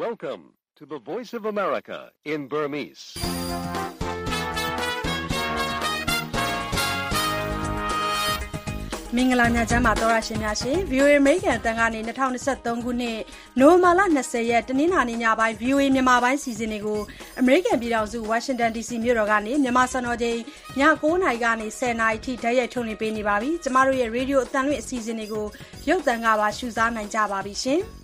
Welcome to the Voice of America in Burmese. ။မင်္ဂလာညချမ်းပါသောရရှင်များရှင် VOA American တန်ကနေ2023ခုနှစ်နိုဝင်ဘာလ20ရက်တနင်္လာနေ့ညပိုင်း VOA မြန်မာပိုင်းစီစဉ်တွေကို American ပြည်ထောင်စု Washington DC မြို့တော်ကနေမြန်မာစံတော်ချိန်ည9:00နာရီကနေ10:00နာရီထိဓာတ်ရိုက်ထုတ်လွှင့်ပေးနေပါပြီ။ကျမတို့ရဲ့ Radio အသံလွှင့်အစီအစဉ်တွေကိုရုပ်သံကပါရှုစားနိုင်ကြပါပြီရှင်။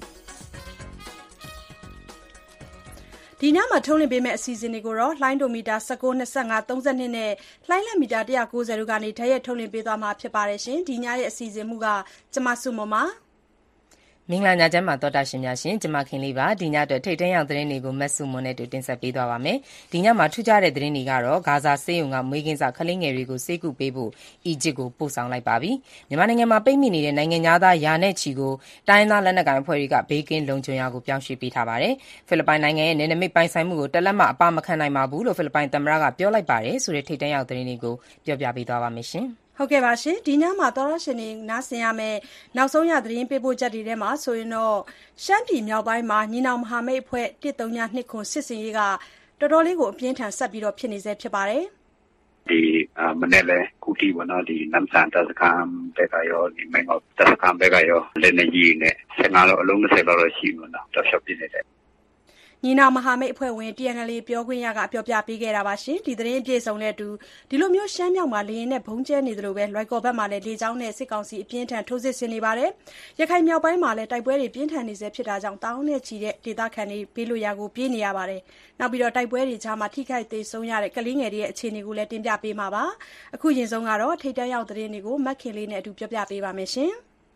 ဒီညမှာထုတ်လွှင့်ပေးမယ့်အစီအစဉ်တွေကိုတော့လှိုင်းဒိုမီတာ19 25 32နဲ့လှိုင်းလက်မီတာ190တို့ကနေဓာတ်ရိုက်ထုတ်လွှင့်ပေးသွားမှာဖြစ်ပါတယ်ရှင်ဒီညရဲ့အစီအစဉ်မူကကျမစုမမမင်္ဂလာညချမ်းပါတော်တာရှင်များရှင်ကျမခင်လေးပါဒီညအတွက်ထိတ်တန့်ရောက်သတင်းတွေကိုမတ်စုမွန်နဲ့တူတင်ဆက်ပေးသွားပါမယ်ဒီညမှာထူးခြားတဲ့သတင်းတွေကတော့ဂါဇာဆေးရုံကမွေးကင်းစခလေးငယ်တွေကိုဆေးကုပေးဖို့အီဂျစ်ကိုပို့ဆောင်လိုက်ပါပြီမြန်မာနိုင်ငံမှာပိတ်မိနေတဲ့နိုင်ငံသားရာနဲ့ချီကိုတိုင်းသားလက်နက်ကိုင်အဖွဲ့တွေကဘေးကင်းလုံခြုံရာကိုပြောင်းရွှေ့ပေးထားပါတယ်ဖိလစ်ပိုင်နိုင်ငံရဲ့နယ်နိမိတ်ပိုင်ဆိုင်မှုကိုတလက်မအပမခံနိုင်ပါဘူးလို့ဖိလစ်ပိုင်သမ္မတကပြောလိုက်ပါတယ်ဆိုတဲ့ထိတ်တန့်ရောက်သတင်းတွေကိုပြောပြပေးသွားပါမယ်ရှင်ဟုတ်ကဲ့ပါရှင်ဒီညမှာသောရရှင်တွေနားဆင်ရမယ်နောက်ဆုံးရသတင်းပေးပို့ချက်တွေထဲမှာဆိုရင်တော့ရှမ်းပြည်မြောက်ပိုင်းမှာညီနောင်မဟာမိတ်အဖွဲ့132ခုစစ်စင်ရေးကတော်တော်လေးကိုအပြင်းထန်ဆက်ပြီးတော့ဖြစ်နေစေဖြစ်ပါတယ်ဒီမနေ့လည်းကုတီဝနာဒီနမ်ဆန်တစကံဘက်ကရောဒီမင်းတို့တစကံဘက်ကရောလည်းနေကြီးနဲ့ဆက်ငါတော့အလုံး20လောက်ရှိမှာနော်တော်ရှော့ပြနေတယ်ညီနောင်မဟာမိတ်အဖွဲ့ဝင် TNL ပြောခွင့်ရကပြောပြပေးခဲ့တာပါရှင်ဒီသတင်းအပြည့်စုံနဲ့အတူဒီလိုမျိုးရှမ်းမြောက်မှာလေရင်နဲ့ဘုံကျဲနေသလိုပဲလွိုက်ကော်ဘက်မှာလည်းလေကြောင်းနဲ့စစ်ကောင်စီအပြင်းထန်ထိုးစစ်ဆင်နေပါတယ်ရခိုင်မြောက်ပိုင်းမှာလည်းတိုက်ပွဲတွေပြင်းထန်နေစေဖြစ်တာကြောင့်တောင်းနဲ့ချီတဲ့ဒေသခံတွေဘေးလွတ်ရာကိုပြေးနေရပါတယ်နောက်ပြီးတော့တိုက်ပွဲတွေကြားမှာထိခိုက်သေးဆုံးရတဲ့ကလေးငယ်တွေရဲ့အခြေအနေကိုလည်းတင်ပြပေးမှာပါအခုရင်ဆုံးကတော့ထိတ်တန့်ရောက်သတင်းတွေကိုမတ်ခင်လေးနဲ့အတူပြောပြပေးပါမယ်ရှင်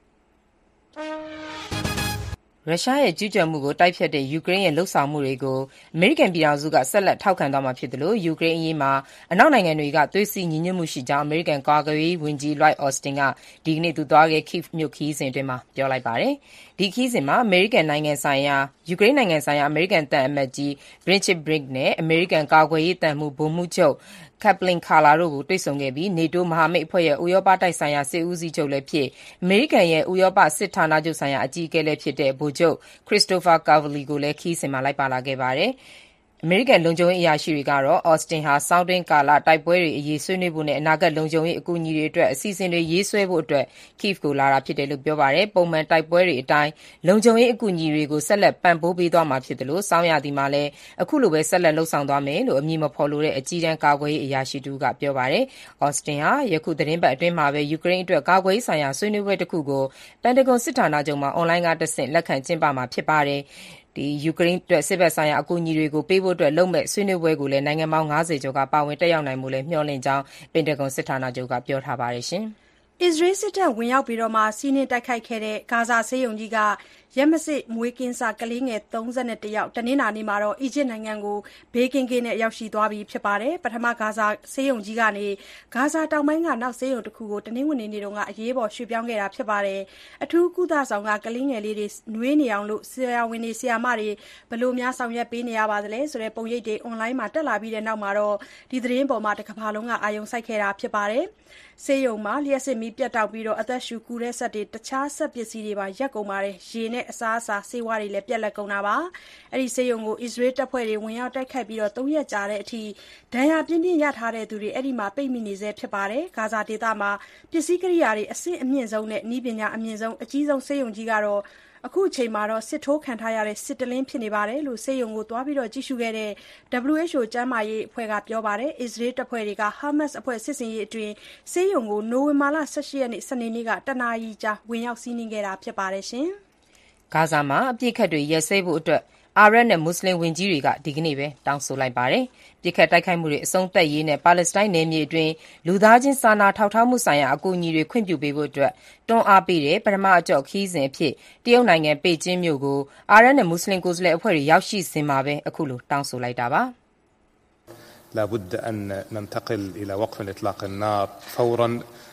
ရုရှားရဲ့ကျူးကျော်မှုကိုတိုက်ဖျက်တဲ့ယူကရိန်းရဲ့လှုပ်ဆောင်မှုတွေကိုအမေရိကန်ပြည်ထောင်စုကဆက်လက်ထောက်ခံသွားမှာဖြစ်တယ်လို့ယူကရိန်းအရေးမှာအနောက်နိုင်ငံတွေကသွေးစည်းညီညွတ်မှုရှိကြောင်းအမေရိကန်ကာကွယ်ရေးဝန်ကြီး Lloyd Austin ကဒီကနေ့သူသွားခဲ့ Kyiv မြို့ခရီးစဉ်အတွင်းမှာပြောလိုက်ပါတယ်။ဒီခရီးစဉ်မှာအမေရိကန်နိုင်ငံဆိုင်ရာယူကရိန်းနိုင်ငံဆိုင်ရာအမေရိကန်သံအမတ်ကြီး Bridget Brink နဲ့အမေရိကန်ကာကွယ်ရေးသံမှူးဗိုလ်မှူးချုပ်Kathleen Carla တို့ကိုတွေ့ဆုံခဲ့ပြီး NATO မဟာမိတ်အဖွဲ့ရဲ့ဥရောပတိုက်ဆိုင်ရာစစ်ဦးစီးချုပ်လည်းဖြစ်အမေရိကန်ရဲ့ဥရောပစစ်ဌာနချုပ်ဆိုင်ရာအကြီးအကဲလည်းဖြစ်တဲ့ဗိုလ်ချုပ် Christopher Cavalli ကိုလည်းခရီးစဉ်မှာလိုက်ပါလာခဲ့ပါတယ်။အမေရိကန်လုံခြုံရေးအရာရှိတွေကတော့ Austin ဟာဆောင်းတွင်းကာလတိုက်ပွဲတွေအရေးဆွေးနွေးဖို့နဲ့အနာဂတ်လုံခြုံရေးအကူအညီတွေအတွက်အစီအစဉ်တွေရေးဆွဲဖို့အတွက် Kyiv ကိုလာတာဖြစ်တယ်လို့ပြောပါတယ်။ပုံမှန်တိုက်ပွဲတွေအတိုင်းလုံခြုံရေးအကူအညီတွေကိုဆက်လက်ပံ့ပိုးပေးသွားမှာဖြစ်တယ်လို့ဆောင်းရာသီမှာလည်းအခုလိုပဲဆက်လက်လှုပ်ဆောင်သွားမယ်လို့အမည်မဖော်လိုတဲ့အကြီးတန်းကာကွယ်ရေးအရာရှိတူကပြောပါတယ်။ Austin ဟာယခုသတင်းပတ်အတွင်းမှာပဲယူကရိန်းအတွက်ကာကွယ်ရေးဆိုင်ရာဆွေးနွေးပွဲတစ်ခုကိုပန်တဂွန်စစ်ဌာနချုပ်မှာအွန်လိုင်းကတဆင့်လက်ခံကျင်းပမှာဖြစ်ပါတယ်။ယူကရိန်းအတွက်စစ်ဘက်ဆိုင်ရာအကူအညီတွေကိုပေးဖို့အတွက်လုပ်မဲ့ဆွေးနွေးပွဲကိုလည်းနိုင်ငံပေါင်း90ကျော်ကပါဝင်တက်ရောက်နိုင်မှုလည်းမျှော်လင့်ကြောင်းပင်တဂွန်စစ်ဌာနချုပ်ကပြောထားပါတယ်ရှင်။အစ္စရေးစစ်တပ်ဝင်ရောက်ပြီးတော့မှစီးနင်းတိုက်ခိုက်ခဲ့တဲ့ဂါဇာဆေးရုံကြီးကရက်မစစ်မွေးကင်းစကလေးငယ်31ယောက်တနင်္လာနေ့မှာတော့အီဂျစ်နိုင်ငံကိုဘေးကင်းကင်းနဲ့ရောက်ရှိသွားပြီဖြစ်ပါတယ်ပထမဂါဇာဆေးရုံကြီးကနေဂါဇာတောင်ပိုင်းကနောက်ဆေးရုံတစ်ခုကိုတနင်္ဂနွေနေ့ကအရေးပေါ်ရွှေ့ပြောင်းခဲ့တာဖြစ်ပါတယ်အထူးကုသဆောင်ကကလေးငယ်လေးတွေနွေးနေအောင်လို့ဆရာဝန်တွေဆရာမတွေဘယ်လိုများဆောင်ရွက်ပေးနေရပါသလဲဆိုတဲ့ပုံရိပ်တွေအွန်လိုင်းမှာတက်လာပြီးတဲ့နောက်မှာတော့ဒီသတင်းပေါ်မှာတစ်ကမ္ဘာလုံးကအာရုံစိုက်ခဲ့တာဖြစ်ပါတယ်ဆေးရုံမှာလျှက်စစ်မီးပြတ်တောက်ပြီးတော့အသက်ရှူကူတဲ့ဆက်တွေတခြားဆက်ပစ္စည်းတွေပါရက်ကုန်ပါတယ်ရေနဲ့အစားအစာဆေးဝါးတွေလည်းပြက်လက်ကုန်တာပါအဲ့ဒီဆေးရုံကိုအစ္စရေးတပ်ဖွဲ့တွေဝင်ရောက်တိုက်ခိုက်ပြီးတော့3ရက်ကြာတဲ့အထိဒဏ်ရာပြင်းပြင်းရထားတဲ့သူတွေအဲ့ဒီမှာပိတ်မိနေစေဖြစ်ပါတယ်ဂါဇာဒေသမှာပစ္စည်းကိရိယာတွေအဆင့်အမြင့်ဆုံးနဲ့ဤပညာအမြင့်ဆုံးအကြီးဆုံးဆေးရုံကြီးကတော့အခုအချိန်မှာတော့စစ်ထိုးခံထားရတဲ့စစ်တလင်းဖြစ်နေပါတယ်လို့ဆေးရုံကိုသွားပြီးတော့ကြည့်ရှုခဲ့တဲ့ WHO ကျန်းမာရေးအဖွဲ့ကပြောပါတယ်အစ္စရေးတပ်ဖွဲ့တွေက Hamas အဖွဲ့စစ်စင်ရေးအတွင်းဆေးရုံကိုနိုဝင်ဘာလ18ရက်နေ့စနေနေ့ကတနာရီကြာဝင်ရောက်စီးနင်းခဲ့တာဖြစ်ပါတယ်ရှင်ဂါဇာမှာအပြစ်ခတ်တွေရက်စဲဖို့အတွက်အာရပ်နဲ့မွတ်စလင်ဝန်ကြီးတွေကဒီကနေ့ပဲတောင်းဆိုလိုက်ပါတယ်။ပြစ်ခတ်တိုက်ခိုက်မှုတွေအဆုံးသတ်ရေးနဲ့ပါလက်စတိုင်းနယ်မြေအတွင်းလူသားချင်းစာနာထောက်ထားမှုဆိုင်ရာအကူအညီတွေခွင့်ပြုပေးဖို့အတွက်တွန်းအားပေးတဲ့ပထမအကြော့ခီးစဉ်အဖြစ်တရုတ်နိုင်ငံပေကျင်းမြို့ကိုအာရပ်နဲ့မွတ်စလင်ကိုယ်စားလှယ်အဖွဲ့တွေရောက်ရှိစဉ်မှာပဲအခုလိုတောင်းဆိုလိုက်တာပါ لابد أن ننتقل إلى وقف إطلاق النار فورا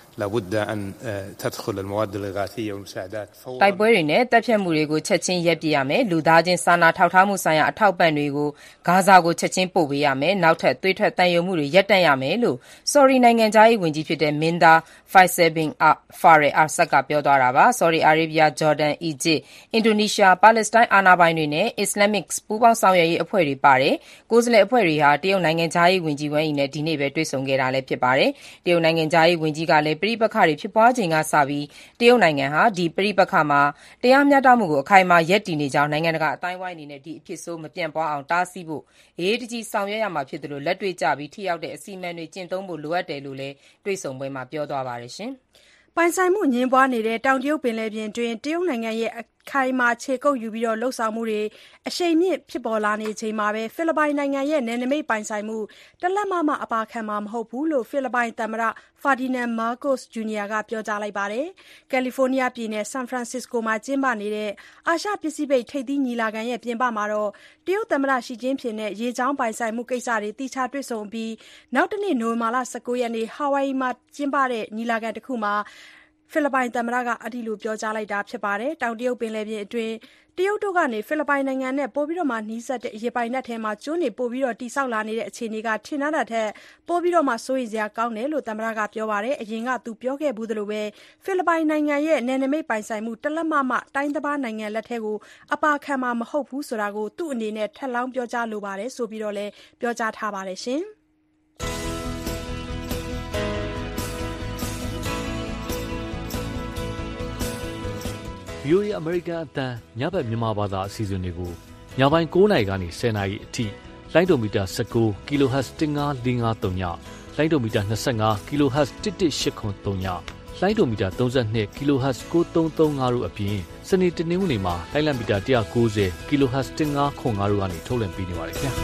لابد أن تدخل المواد الإغاثية والمساعدات فورا တိုက်ပွဲတွေနဲ့တပ်ဖြတ်မှုတွေကိုချက်ချင်းရပ်ပစ်ရမယ်။လူသားချင်းစာနာထောက်ထားမှုဆိုင်ရာအထောက်ပံ့တွေကိုဂါဇာကိုချက်ချင်းပို့ပေးရမယ်။နောက်ထပ်သွေးထွက်တန်ရုံမှုတွေရပ်တန့်ရမယ်လို့ဆော်ဒီနိုင်ငံသားရေးဝန်ကြီးဖြစ်တဲ့မင်းသား Faisal bin Farah Assad ကပြောသွားတာပါ။ဆော်ဒီအာရေဗျ၊ဂျော်ဒန်၊အီဂျစ်၊အင်ဒိုနီးရှား၊ပါလက်စတိုင်းအာဏာပိုင်တွေနဲ့အစ္စလာမစ်ပူးပေါင်းဆောင်ရွက်ရေးအဖွဲ့တွေပါတယ်။ကိုယ်စားလှယ်အဖွဲ့တွေဟာတရုတ်နိုင်ငံသားရေးဝန်ကြီးဝမ်ယီနဲ့ဒီနေ့ပဲတွေ့ဆုံခဲ့တာလည်းဖြစ်ပါတယ်။တရုတ်နိုင်ငံသားရေးဝန်ကြီးကလည်းပဋိပက္ခတွေဖြစ်ပွားချိန်ကစပြီးတရုတ်နိုင်ငံဟာဒီပဋိပက္ခမှာတရားမျှတမှုကိုအခိုင်အမာရပ်တည်နေကြောင်းနိုင်ငံတကာအသိုင်းအဝိုင်းအနေနဲ့ဒီအဖြစ်ဆိုးမပြန့်ပွားအောင်တားဆီးဖို့အရေးတကြီးဆောင်ရွက်ရမှာဖြစ်သလိုလက်တွေ့ကျပြီးထိရောက်တဲ့အစီအမံတွေကျင့်သုံးဖို့လိုအပ်တယ်လို့လည်းတွေ့ဆုံပွဲမှာပြောသွားပါတယ်ရှင်။ပိုင်ဆိုင်မှုအငြင်းပွားနေတဲ့တောင်တရုတ်ပင်လယ်ပြင်တွင်းတရုတ်နိုင်ငံရဲ့အခိုင်အမာခြေကုပ်ယူလုပ်ဆောင်မှုတွေအရှိန်မြင့်ဖြစ်ပေါ်လာနေချိန်မှာပဲဖိလစ်ပိုင်နိုင်ငံရဲ့နယ်နိမိတ်ပိုင်ဆိုင်မှုတလက်မမှအပါခံမှာမဟုတ်ဘူးလို့ဖိလစ်ပိုင်သမ္မတ Ferdinand Marcos Jr. ကပြောကြားလိုက်ပါတယ်။ကယ်လီဖိုးနီးယားပြည်နယ်ဆန်ဖရန်စစ္စကိုမှာကျင်းပနေတဲ့အာရှပစိဖိတ်ထိပ်သီးညီလာခံရဲ့ပြင်ပမှာတရုတ်သမ္မတရှီကျင်းဖျင်နဲ့ရေကြောင်းပိုင်ဆိုင်မှုကိစ္စတွေသီးခြားတွေ့ဆုံပြီးနောက်တနေ့နိုဝင်ဘာလ 19 ရက်နေ့ဟာဝိုင်ယီမှာကျင်းပတဲ့ညီလာခံတစ်ခုမှာဖိလစ်ပိုင်သမ္မတကအဲဒီလိုပြောကြားလိုက်တာဖြစ်ပါတယ်။တောင်တရုတ်ပင်လယ်ပြင်အတွင်းတရုတ်တို့ကနေဖိလစ်ပိုင်နိုင်ငံနဲ့ပိုပြီးနီးစပ်တဲ့ရေပိုင်နက်ထဲမှာကျွန်းတွေပိုပြီးတိစောက်လာနေတဲ့အခြေအနေကထင်ထားတာထက်ပိုပြီးစိုးရိမ်စရာကောင်းတယ်လို့သမ္မတကပြောပါတယ်။အရင်ကသူပြောခဲ့ဘူးသလိုပဲဖိလစ်ပိုင်နိုင်ငံရဲ့နယ်နိမိတ်ပိုင်ဆိုင်မှုတလက်မမှတိုင်းတစ်ပါးနိုင်ငံလက်ထဲကိုအပါခံမှာမဟုတ်ဘူးဆိုတာကိုသူ့အနေနဲ့ထပ်လောင်းပြောကြားလိုပါတယ်ဆိုပြီးလည်းပြောကြားထားပါတယ်ရှင်။ VOA အမေရိကန်အသံညဘက်မြန်မာဘာသာအစီအစဉ်တွေကိုညပိုင်း9:00 နာရီကနေ10:00 နာရီအထိလိုင်းဒိုမီတာ19 kHz 15553ညလိုင်းဒိုမီတာ25 kHz 11803ညလိုင်းဒိုမီတာ32 kHz 9335တို့အပြင်စနေတနင်္ဂနွေမှာလိုင်းလံမီတာ190 kHz 1505တို့ကနေထုတ်လွှင့်ပေးနေပါတယ်ခင်ဗျာ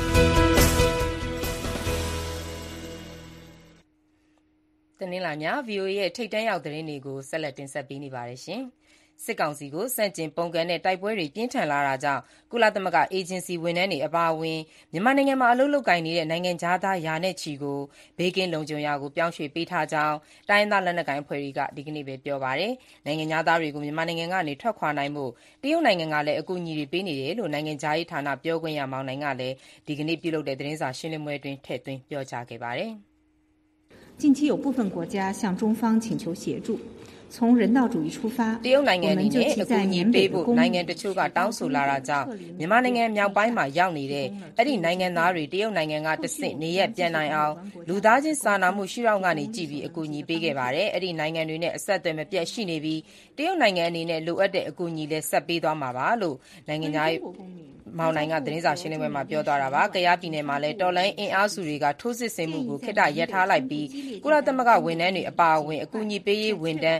တနင်္လာည VOA ရဲ့ထိပ်တန်းရောက်သတင်းတွေကိုဆက်လက်တင်ဆက်ပေးနေပါတယ်ရှင်။စစ်ကောင်စီကိုစန့်ကျင်ပုန်ကန်တဲ့တိုက်ပွဲတွေပြင်းထန်လာတာကြောင့်ကုလသမဂ္ဂအေဂျင်စီဝန်ထမ်းတွေအပါအဝင်မြန်မာနိုင်ငံမှာအလုပ်လုပ်ကိုင်နေတဲ့နိုင်ငံခြားသားရာနဲ့ချီကိုဘေးကင်းလုံခြုံရာကိုပြောင်းရွှေ့ပေးထားကြောင်းတိုင်းရင်းသားလက်နက်ကိုင်အဖွဲ့တွေကဒီကနေ့ပဲပြောပါတယ်။နိုင်ငံခြားသားတွေကိုမြန်မာနိုင်ငံကနေထွက်ခွာနိုင်ဖို့တရုတ်နိုင်ငံကလည်းအကူအညီတွေပေးနေတယ်လို့နိုင်ငံခြားရေးဌာနပြောခွင့်ရမောင်နိုင်ကလည်းဒီကနေ့ပြုလုပ်တဲ့သတင်းစာရှင်းလင်းပွဲအတွင်းထည့်သွင်းပြောကြားခဲ့ပါတယ်။近期有部分国家向中方请求协助。从人道主义出发， တရုတ်နိုင်ငံအနေနဲ့အကူအညီပေးဖို့နိုင်ငံတချို့ကတောင်းဆိုလာတာကြောင့်မြန်မာနိုင်ငံမြောက်ပိုင်းမှာရောက်နေတဲ့အဲ့ဒီနိုင်ငံသားတွေတရုတ်နိုင်ငံကတဆင့်နေရပ်ပြန်နိုင်အောင်လူသားချင်းစာနာမှုရှုထောင့်ကနေကြည့်ပြီးအကူအညီပေးခဲ့ပါတယ်။အဲ့ဒီနိုင်ငံတွေနဲ့အဆက်အသွယ်မပြတ်ရှိနေပြီးတရုတ်နိုင်ငံအနေနဲ့လိုအပ်တဲ့အကူအညီလည်းဆက်ပေးသွားမှာပါလို့နိုင်ငံသားမောင်နိုင်ကသတင်းစာရှင်းလင်းပွဲမှာပြောသွားတာပါ။ကယားပြည်နယ်မှာလည်းတော်လိုင်းအင်အားစုတွေကထိုးစစ်ဆင်မှုကိုခေတ္တရပ်ထားလိုက်ပြီးကုလသမဂ္ဂဝန်ထမ်းတွေအပါအဝင်အကူအညီပေးရေးဝန်ထမ်း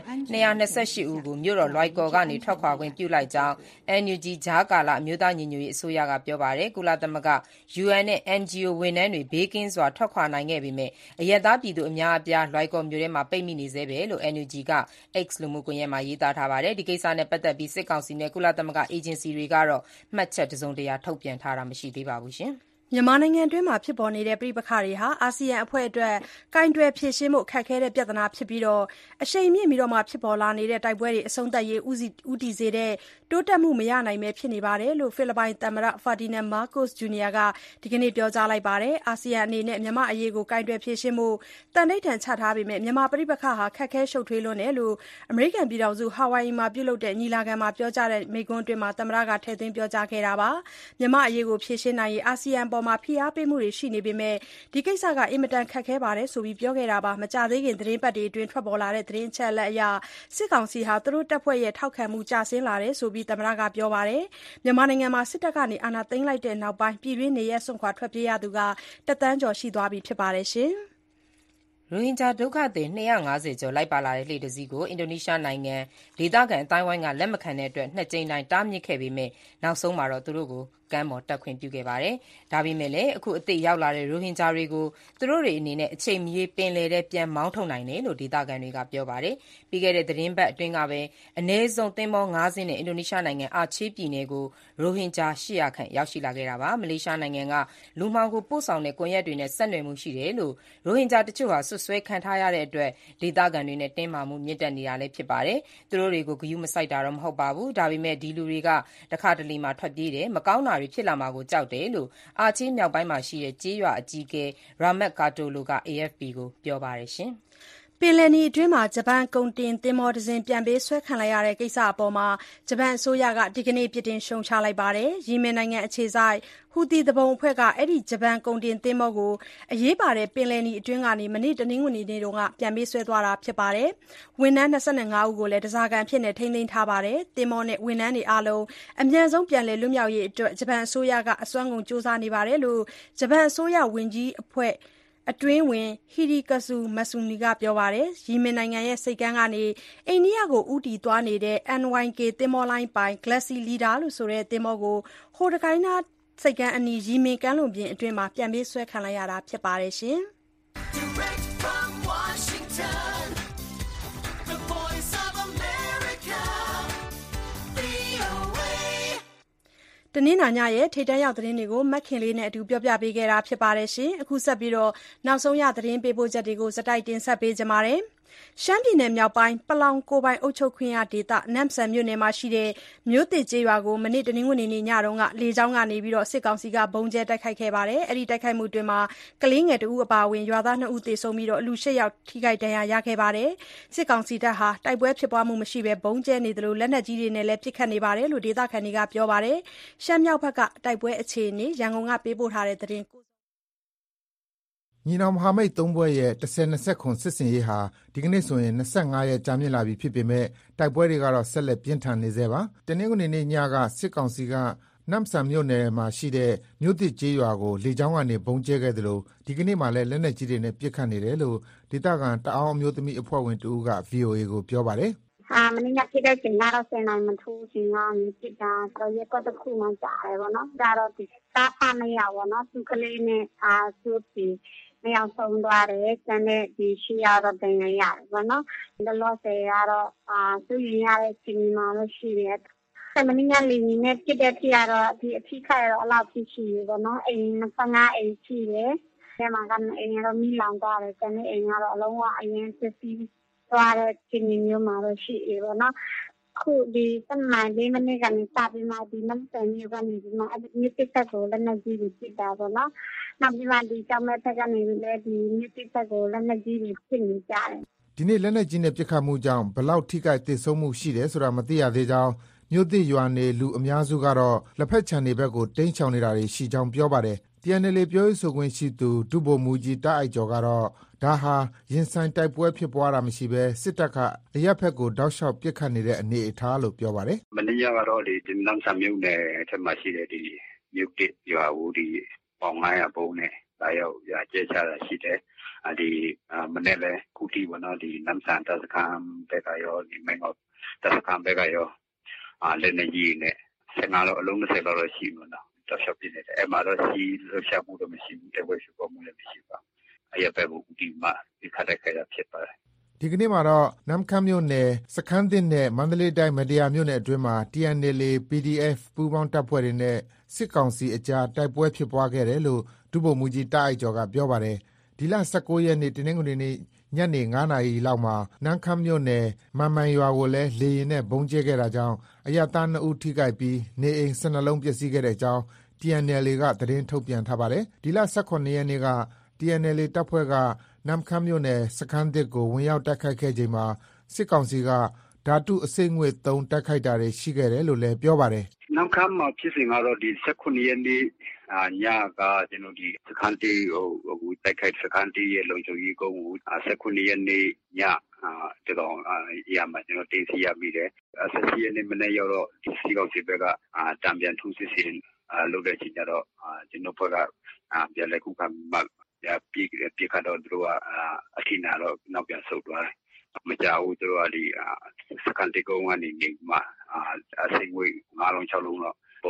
228ဦးကိုမြို့တော်လွိုင်ကော်ကနေထွက်ခွာခွင့်ပြုလိုက်ကြောင်း NUG ကြားကာလအမျိုးသားညီညွတ်ရေးအစိုးရကပြောပါတယ်။ကုလသမဂ္ဂ UN နဲ့ NGO ဝန်ထမ်းတွေဘေးကင်းစွာထွက်ခွာနိုင်ခဲ့ပေမဲ့အရပ်သားပြည်သူအများအပြားလွိုင်ကော်မြို့ထဲမှာပိတ်မိနေဆဲပဲလို့ NUG က X လူမှုကွန်ရက်မှာရေးသားထားပါတယ်။ဒီကိစ္စနဲ့ပတ်သက်ပြီးစစ်ကောင်စီနဲ့ကုလသမဂ္ဂအေဂျင်စီတွေကတော့မှတ်ချက်တစုံတရာထုတ်ပြန်ထားတာမရှိသေးပါဘူးရှင်။မြန်မာနိုင်ငံအတွင်းဖြစ်ပေါ်နေတဲ့ပဋိပက္ခတွေဟာအာဆီယံအဖွဲ့အတွက်ကိုင်တွယ်ဖြေရှင်းဖို့ခက်ခဲတဲ့ပြဿနာဖြစ်ပြီးအရှိန်မြင့်ဖြစ်ပေါ်လာနေတဲ့တိုက်ပွဲတွေအဆုံးသတ်ရေးဦးတည်စေတဲ့တိုးတက်မှုမရနိုင်ပဲဖြစ်နေတယ်လို့ဖိလစ်ပိုင်သမ္မတ Ferdinand Marcos Jr. ကဒီကနေ့ပြောကြားလိုက်ပါတယ်။အာဆီယံအနေနဲ့မြန်မာအရေးကိုကိုင်တွယ်ဖြေရှင်းဖို့တန်ဋိဌာန်ချထားပေမဲ့မြန်မာပဋိပက္ခဟာခက်ခဲရှုပ်ထွေးလွန်းတယ်လို့အမေရိကန်ပြည်ထောင်စုဟာဝိုင်ယီမှာပြုလုပ်တဲ့ညီလာခံမှာပြောကြားတဲ့မိန့်ခွန်းအတွင်းသမ္မတကထည့်သွင်းပြောကြားခဲ့တာပါ။မြန်မာအရေးကိုဖြေရှင်းနိုင်ရေးအာဆီယံအပေါ်ဖိအားပေးမှုတွေရှိနေပေမဲ့ဒီကိစ္စကအင်မတန်ခက်ခဲပါတယ်ဆိုပြီးပြောခဲ့တာပါ။မကြာသေးခင်သတင်းပတ်တွေအတွင်းထွက်ပေါ်လာတဲ့သတင်းအချက်အလက်အရစစ်ကောင်စီဟာသူတို့တပ်ဖွဲ့ရဲ့ထောက်ခံမှုကျဆင်းလာတယ်ဆိုပြီးသမ္မတကပြောပါတယ်။မြန်မာနိုင်ငံမှာစစ်တပ်ကအာဏာသိမ်းလိုက်တဲ့နောက်ပိုင်းပြည်တွင်းနေရပ်စွန့်ခွာထွက်ပြေးရသူ1 သန်းကျော်ရှိသွားပြီဖြစ်ပါတယ်ရှင်။ရိုဟင်ဂျာဒုက္ခသည်250ကျော်လိုက်ပါလာတဲ့လှေတစ်စီးကိုအင်ဒိုနီးရှားနိုင်ငံဒေသခံအသိုင်းအဝိုင်းကလက်မခံတဲ့အတွက်2 ကြိမ်တိုင်တားမြစ်ခဲ့ပေမဲ့နောက်ဆုံးမှာတော့သူတို့ကိုကမ်းပေါ်တက်ခွင့်ပြုခဲ့ပါတယ်။ ဒါပေမဲ့လည်းအခုအသစ်ရောက်လာတဲ့ရိုဟင်ဂျာတွေကိုသူတို့တွေအနေနဲ့အချိန်မရွေးပင်လယ်ထဲပြန်မောင်းထုတ်နိုင်တယ်လို့ဒေသခံတွေကပြောပါတယ်။ ပြီးခဲ့တဲ့သီတင်းပတ်အတွင်းကပဲအနည်းဆုံးသင်္ဘော5စင်းနဲ့အင်ဒိုနီးရှားနိုင်ငံအာချေးပြည်နယ်ကိုရိုဟင်ဂျာ800ခန့်ရောက်ရှိလာခဲ့တာပါ။ မလေးရှားနိုင်ငံကလူမှောင်ခိုပို့ဆောင်တဲ့ကွန်ရက်တွေနဲ့ဆက်နွယ်မှုရှိတယ်လို့ရိုဟင်ဂျာတချို့ဟာစွပ်စွဲခံထားရတဲ့အတွက်ဒေသခံတွေနဲ့တင်းမာမှုမြင့်တက်နေတာလည်းဖြစ်ပါတယ်။ သူတို့တွေကိုဂရုမစိုက်တာတော့မဟုတ်ပါဘူး။ ဒါပေမဲ့ဒီလူတွေကတခါတလေထွက်ပြေးတယ်မကောင်းတာတွေဖြစ်လာမှာကိုကြောက်တယ်လို့အာချေးမြောက်ပိုင်းမှာရှိတဲ့ကျေးရွာအကြီးအကဲ Rahmat Katolo က AFP ကိုပြောပါတယ်။ပင်လယ်နီအတွင်းဂျပန်ကုန်တင်သင်္ဘောတစင်းပြန်ပေးဆွဲခံလိုက်ရတဲ့ကိစ္စအပေါ်ဂျပန်အစိုးရကဒီကနေ့ပြစ်တင်ရှုတ်ချလိုက်ပါတယ်။ ယီမင်နိုင်ငံအခြေစိုက်ဟူသီသူပုန်အဖွဲ့ကအဲဒီဂျပန်ကုန်တင်သင်္ဘောကိုအရေးပါတဲ့ပင်လယ်နီအတွင်းကနေမနေ့တနင်္ဂနွေနေ့ကပြန်ပေးဆွဲသွားတာဖြစ်ပါတယ်။ ဝန်ထမ်း25ဦးကိုလည်းဓားစာခံအဖြစ်ထိန်းသိမ်းထားပါတယ်။ သင်္ဘောနဲ့ဝန်ထမ်းတွေအားလုံးအမြန်ဆုံးပြန်လည်လွတ်မြောက်ရေးအတွက်ဂျပန်အစိုးရကအစွမ်းကုန်ကြိုးစားနေတယ်လို့ဂျပန်အစိုးရဝန်ကြီးအဖွဲ့အတွင်းဝန် Hirikazu Masumi ကပြောပါတယ်။ ယီမင်နိုင်ငံဆိပ်ကမ်းကနေအိန္ဒိယကိုဦးတည်သွားနေတဲ့ NYK သင်္ဘောလိုင်းပိုင် Glassy Leader ဆိုတဲ့သင်္ဘောကို ဟိုတကိုင်းနားဆိပ်ကမ်းအနီးယီမင်ကမ်းလွန်ပြင်အတွင်းပြန်ပေးဆွဲခံလိုက်ရတာဖြစ်ပါတယ်။ တနင်္လာညရဲ့ထိပ်တန်းရောက်သတင်းတွေကိုမခင်လေးနဲ့အတူပြောပြပေးခဲ့တာပါ။အခုဆက်ပြီးနောက်ဆုံးရသတင်းပေးပို့ချက်တွေကိုဆက်တိုက်တင်ဆက်ပေးကြပါမယ်။ ရှမ်းပြည်နယ်မြောက်ပိုင်းပလောင်ကိုယ်ပိုင်အုပ်ချုပ်ခွင့်ရဒေသနမ့်ဆန်မြို့နယ်မှာရှိတဲ့မြို့သစ်ကျေးရွာကိုမနေ့တနင်္ဂနွေနေ့ညကလေကြောင်းကနေစစ်ကောင်စီကဗုံးကြဲတိုက်ခိုက်ခဲ့ပါတယ်။ တိုက်ခိုက်မှုအတွင်းကလေးငယ်1ဦးအပါအဝင်ရွာသား2ဦးသေဆုံးပြီးလူ8ယောက်ထိခိုက်ဒဏ်ရာရခဲ့ပါတယ်။ စစ်ကောင်စီတပ်ဟာတိုက်ပွဲဖြစ်ပွားမှုမရှိဘဲဗုံးကြဲနေသလိုလက်နက်ကြီးတွေနဲ့လည်းပစ်ခတ်နေတယ်လို့ဒေသခံတွေကပြောပါတယ်။ ရှမ်းမြောက်ဘက်ကတိုက်ပွဲအခြေအနေရန်ကုန်ကပေးပို့တဲ့သတင်းကိုညီနောင်မဟာမိတ်၃ဖွဲ့ရဲ့1027စစ်ဆင်ရေးဟာဒီကနေ့ဆိုရင်25ရက်ကြာမြင့်လာပြီဖြစ်ပေမဲ့တိုက်ပွဲတွေကတော့ဆက်လက်ပြင်းထန်နေဆဲပါ။တနင်္ဂနွေနေ့ညကစစ်ကောင်စီကနမ့်ဆန်မြို့နယ်မှာရှိတဲ့မြို့သစ်ကျေးရွာကိုလေကြောင်းကနေဗုံးကြဲခဲ့သလိုဒီကနေ့မှာလည်းလက်နက်ကြီးတွေနဲ့ပစ်ခတ်နေတယ်လို့ဒေသခံတအောင်းအမျိုးသမီးအဖွဲ့ဝင်တဦးက VOA ကိုပြောပါတယ်။မနေ့ညဖြစ်တဲ့အချိန်ကတော့10နာရီမထိုးခင်ကနေပစ်တာရက်ကွက်တစ်ခုမှကြားတယ်ပေါ့နော်။ဒါတော့သားဖ2ယောက်ပေါ့နော်။သူကလေးနဲ့သူ့တီ2ယောက်ဆုံးသွားတယ်။ကျန်တဲ့8ယောက်တော့ဒဏ်ရာရတယ်ပေါ့နော်။လောလောဆယ်ကတော့စိုးရိမ်ရတဲ့အခြေအနေမှာတော့ရှိတယ်။မနေ့ညလေယာဉ်နဲ့ပစ်တဲ့အထိကတော့အထိခိုက်တော့အဲ့လောက်ရှိတယ်ပေါ့နော်။အိမ်25အိမ်ရှိတယ်။ထဲမှာကအိမ်ကတော့မီးလောင်သွားတယ်။ကျန်တဲ့အိမ်ကတော့အလုံးဝအရင်ပျက်စီးသွားတဲ့အခြေအနေမျိုးမှာတော့ရှိတယ်ပေါ့နော်။အခု7နာရီ4မိနစ်ကနေစပြီးမှနမ့်ဆန်မြို့ကနေပြီးမှမြို့သစ်ဘက်ကိုလက်နက်ကြီးတွေပစ်တာပေါ့နော်။နောက်ပြီးမှကျောက်မဲဘက်ကနေလည်းမြို့သစ်ဘက်ကိုလက်နက်ကြီးတွေပစ်နေကြတယ်။ဒီနေ့လက်နက်ကြီးနဲ့ပစ်ခတ်မှုကြောင့်ဘယ်လောက်ထိခိုက်သေဆုံးမှုရှိတယ်ဆိုတာမသိရသေးကြောင်းမြို့သစ်ရွာနေလူအများစုကတော့လက်ဖက်ခြံတွေဘက်ကိုတိမ်းရှောင်နေတာတွေရှိကြောင်းပြောပါတယ်။ TNLA ပြောရေးဆိုခွင့်ရှိသူဒုဗိုလ်မှူးကြီးတာ့အိုက်ကျော်ကတော့ဒါဟာရင်ဆိုင်တိုက်ပွဲဖြစ်ပွားတာမရှိဘဲစစ်တပ်ကအရပ်ဘက်ကိုတောက်လျှောက်ပစ်ခတ်နေတဲ့အနေအထားလို့ပြောပါတယ်။မနေ့ကတော့နမ့်ဆန်မြို့နယ်ထက်မှရှိတဲ့မြို့သစ်ရွာကိုပေါင်900ဘုံနဲ့လာရောက်ကျဲချတာရှိတယ်။မနေ့လည်းခုတီပေါ့နော်နမ့်ဆန်တပ်စခန်းဘက်ကရောမင်းငေါတပ်စခန်းဘက်ကရောလက်နက်ကြီးနဲ့15လောက်အလုံး20လောက်တော့ရှိမှာနော်တောက်လျှောက်ပြနေတယ်အဲ့မှာတော့စီးလှုပ်ရှားမှုတော့မရှိဘူးတိုက်ပွဲဖြစ်ပေါ်မှုလည်းမရှိပါဘူးအရပ်ဘက်ကိုဒီမှာဒီခတ်တိုက်ခိုက်တာဖြစ်ပါတယ်ဒီကနေ့မှာတော့နမ့်ခမ်းမြို့နယ်စခန်းသစ်နဲ့မန္တလေးတိုင်းမတရားမြို့နယ်အတွင်းမှာ TNLA PDF ပူးပေါင်းတပ်ဖွဲ့တွေနဲ့စစ်ကောင်စီအကြားတိုက်ပွဲဖြစ်ပွားခဲ့တယ်လို့ဒုဗိုလ်မှူးကြီးတာ့အိုက်ကျော်ကပြောပါတယ်။ဒီလ19ရက်နေ့တနင်္ဂနွေနေ့ညနေ9နာရီလောက်မှာနမ့်ခမ်းမြို့နယ်မန်မိုင်ရွာကိုလည်းလေယာဉ်နဲ့ဗုံးကြဲခဲ့တာကြောင့်အရပ်သား2ဦးထိခိုက်ပြီးနေအိမ်12လုံးပျက်စီးခဲ့တဲ့အကြောင်း TNLA ကသတင်းထုတ်ပြန်ထားပါတယ်။ဒီလ18ရက်နေ့က TNLA တပ်ဖွဲ့ကနမ့်ခမ်းမြို့နယ်စခန်းသစ်ကိုဝင်ရောက်တိုက်ခိုက်ခဲ့ချိန်မှာစစ်ကောင်စီကဓာတုအဆိပ်ငွေ့သုံးတိုက်ခိုက်တာတွေရှိခဲ့တယ်လို့လည်းပြောပါတယ်။နမ့်ခမ်းမှာဖြစ်စဉ်ကတော့18ရက်နေ့ညကကျွန်တော်စခန်းတီးကိုတိုက်ခိုက်စခန်းတီးရဲ့လုံခြုံရေးကုန်းကို18ရက်နေ့ညရမှာကျွန်တော်တင်စီရမိတယ်18ရက်နေ့မနေ့ရောက်တော့စီကောင်စီဘက်ကတံပြန်ထုစစ်စင်လုပ်တဲ့အချိန်ကျတော့ကျွန်တော်ဘက်ကပြန်လဲခုခံမှပြေခတ်တော့သူတို့ကအထိနာတော့နောက်ပြန်ဆုတ်သွားတယ်မကြောက်ဘူးသူတို့ကစကန်တီကုန်းကနေနေမှအစိမ့်ဝေး9လုံး6လုံးတော့ပုံ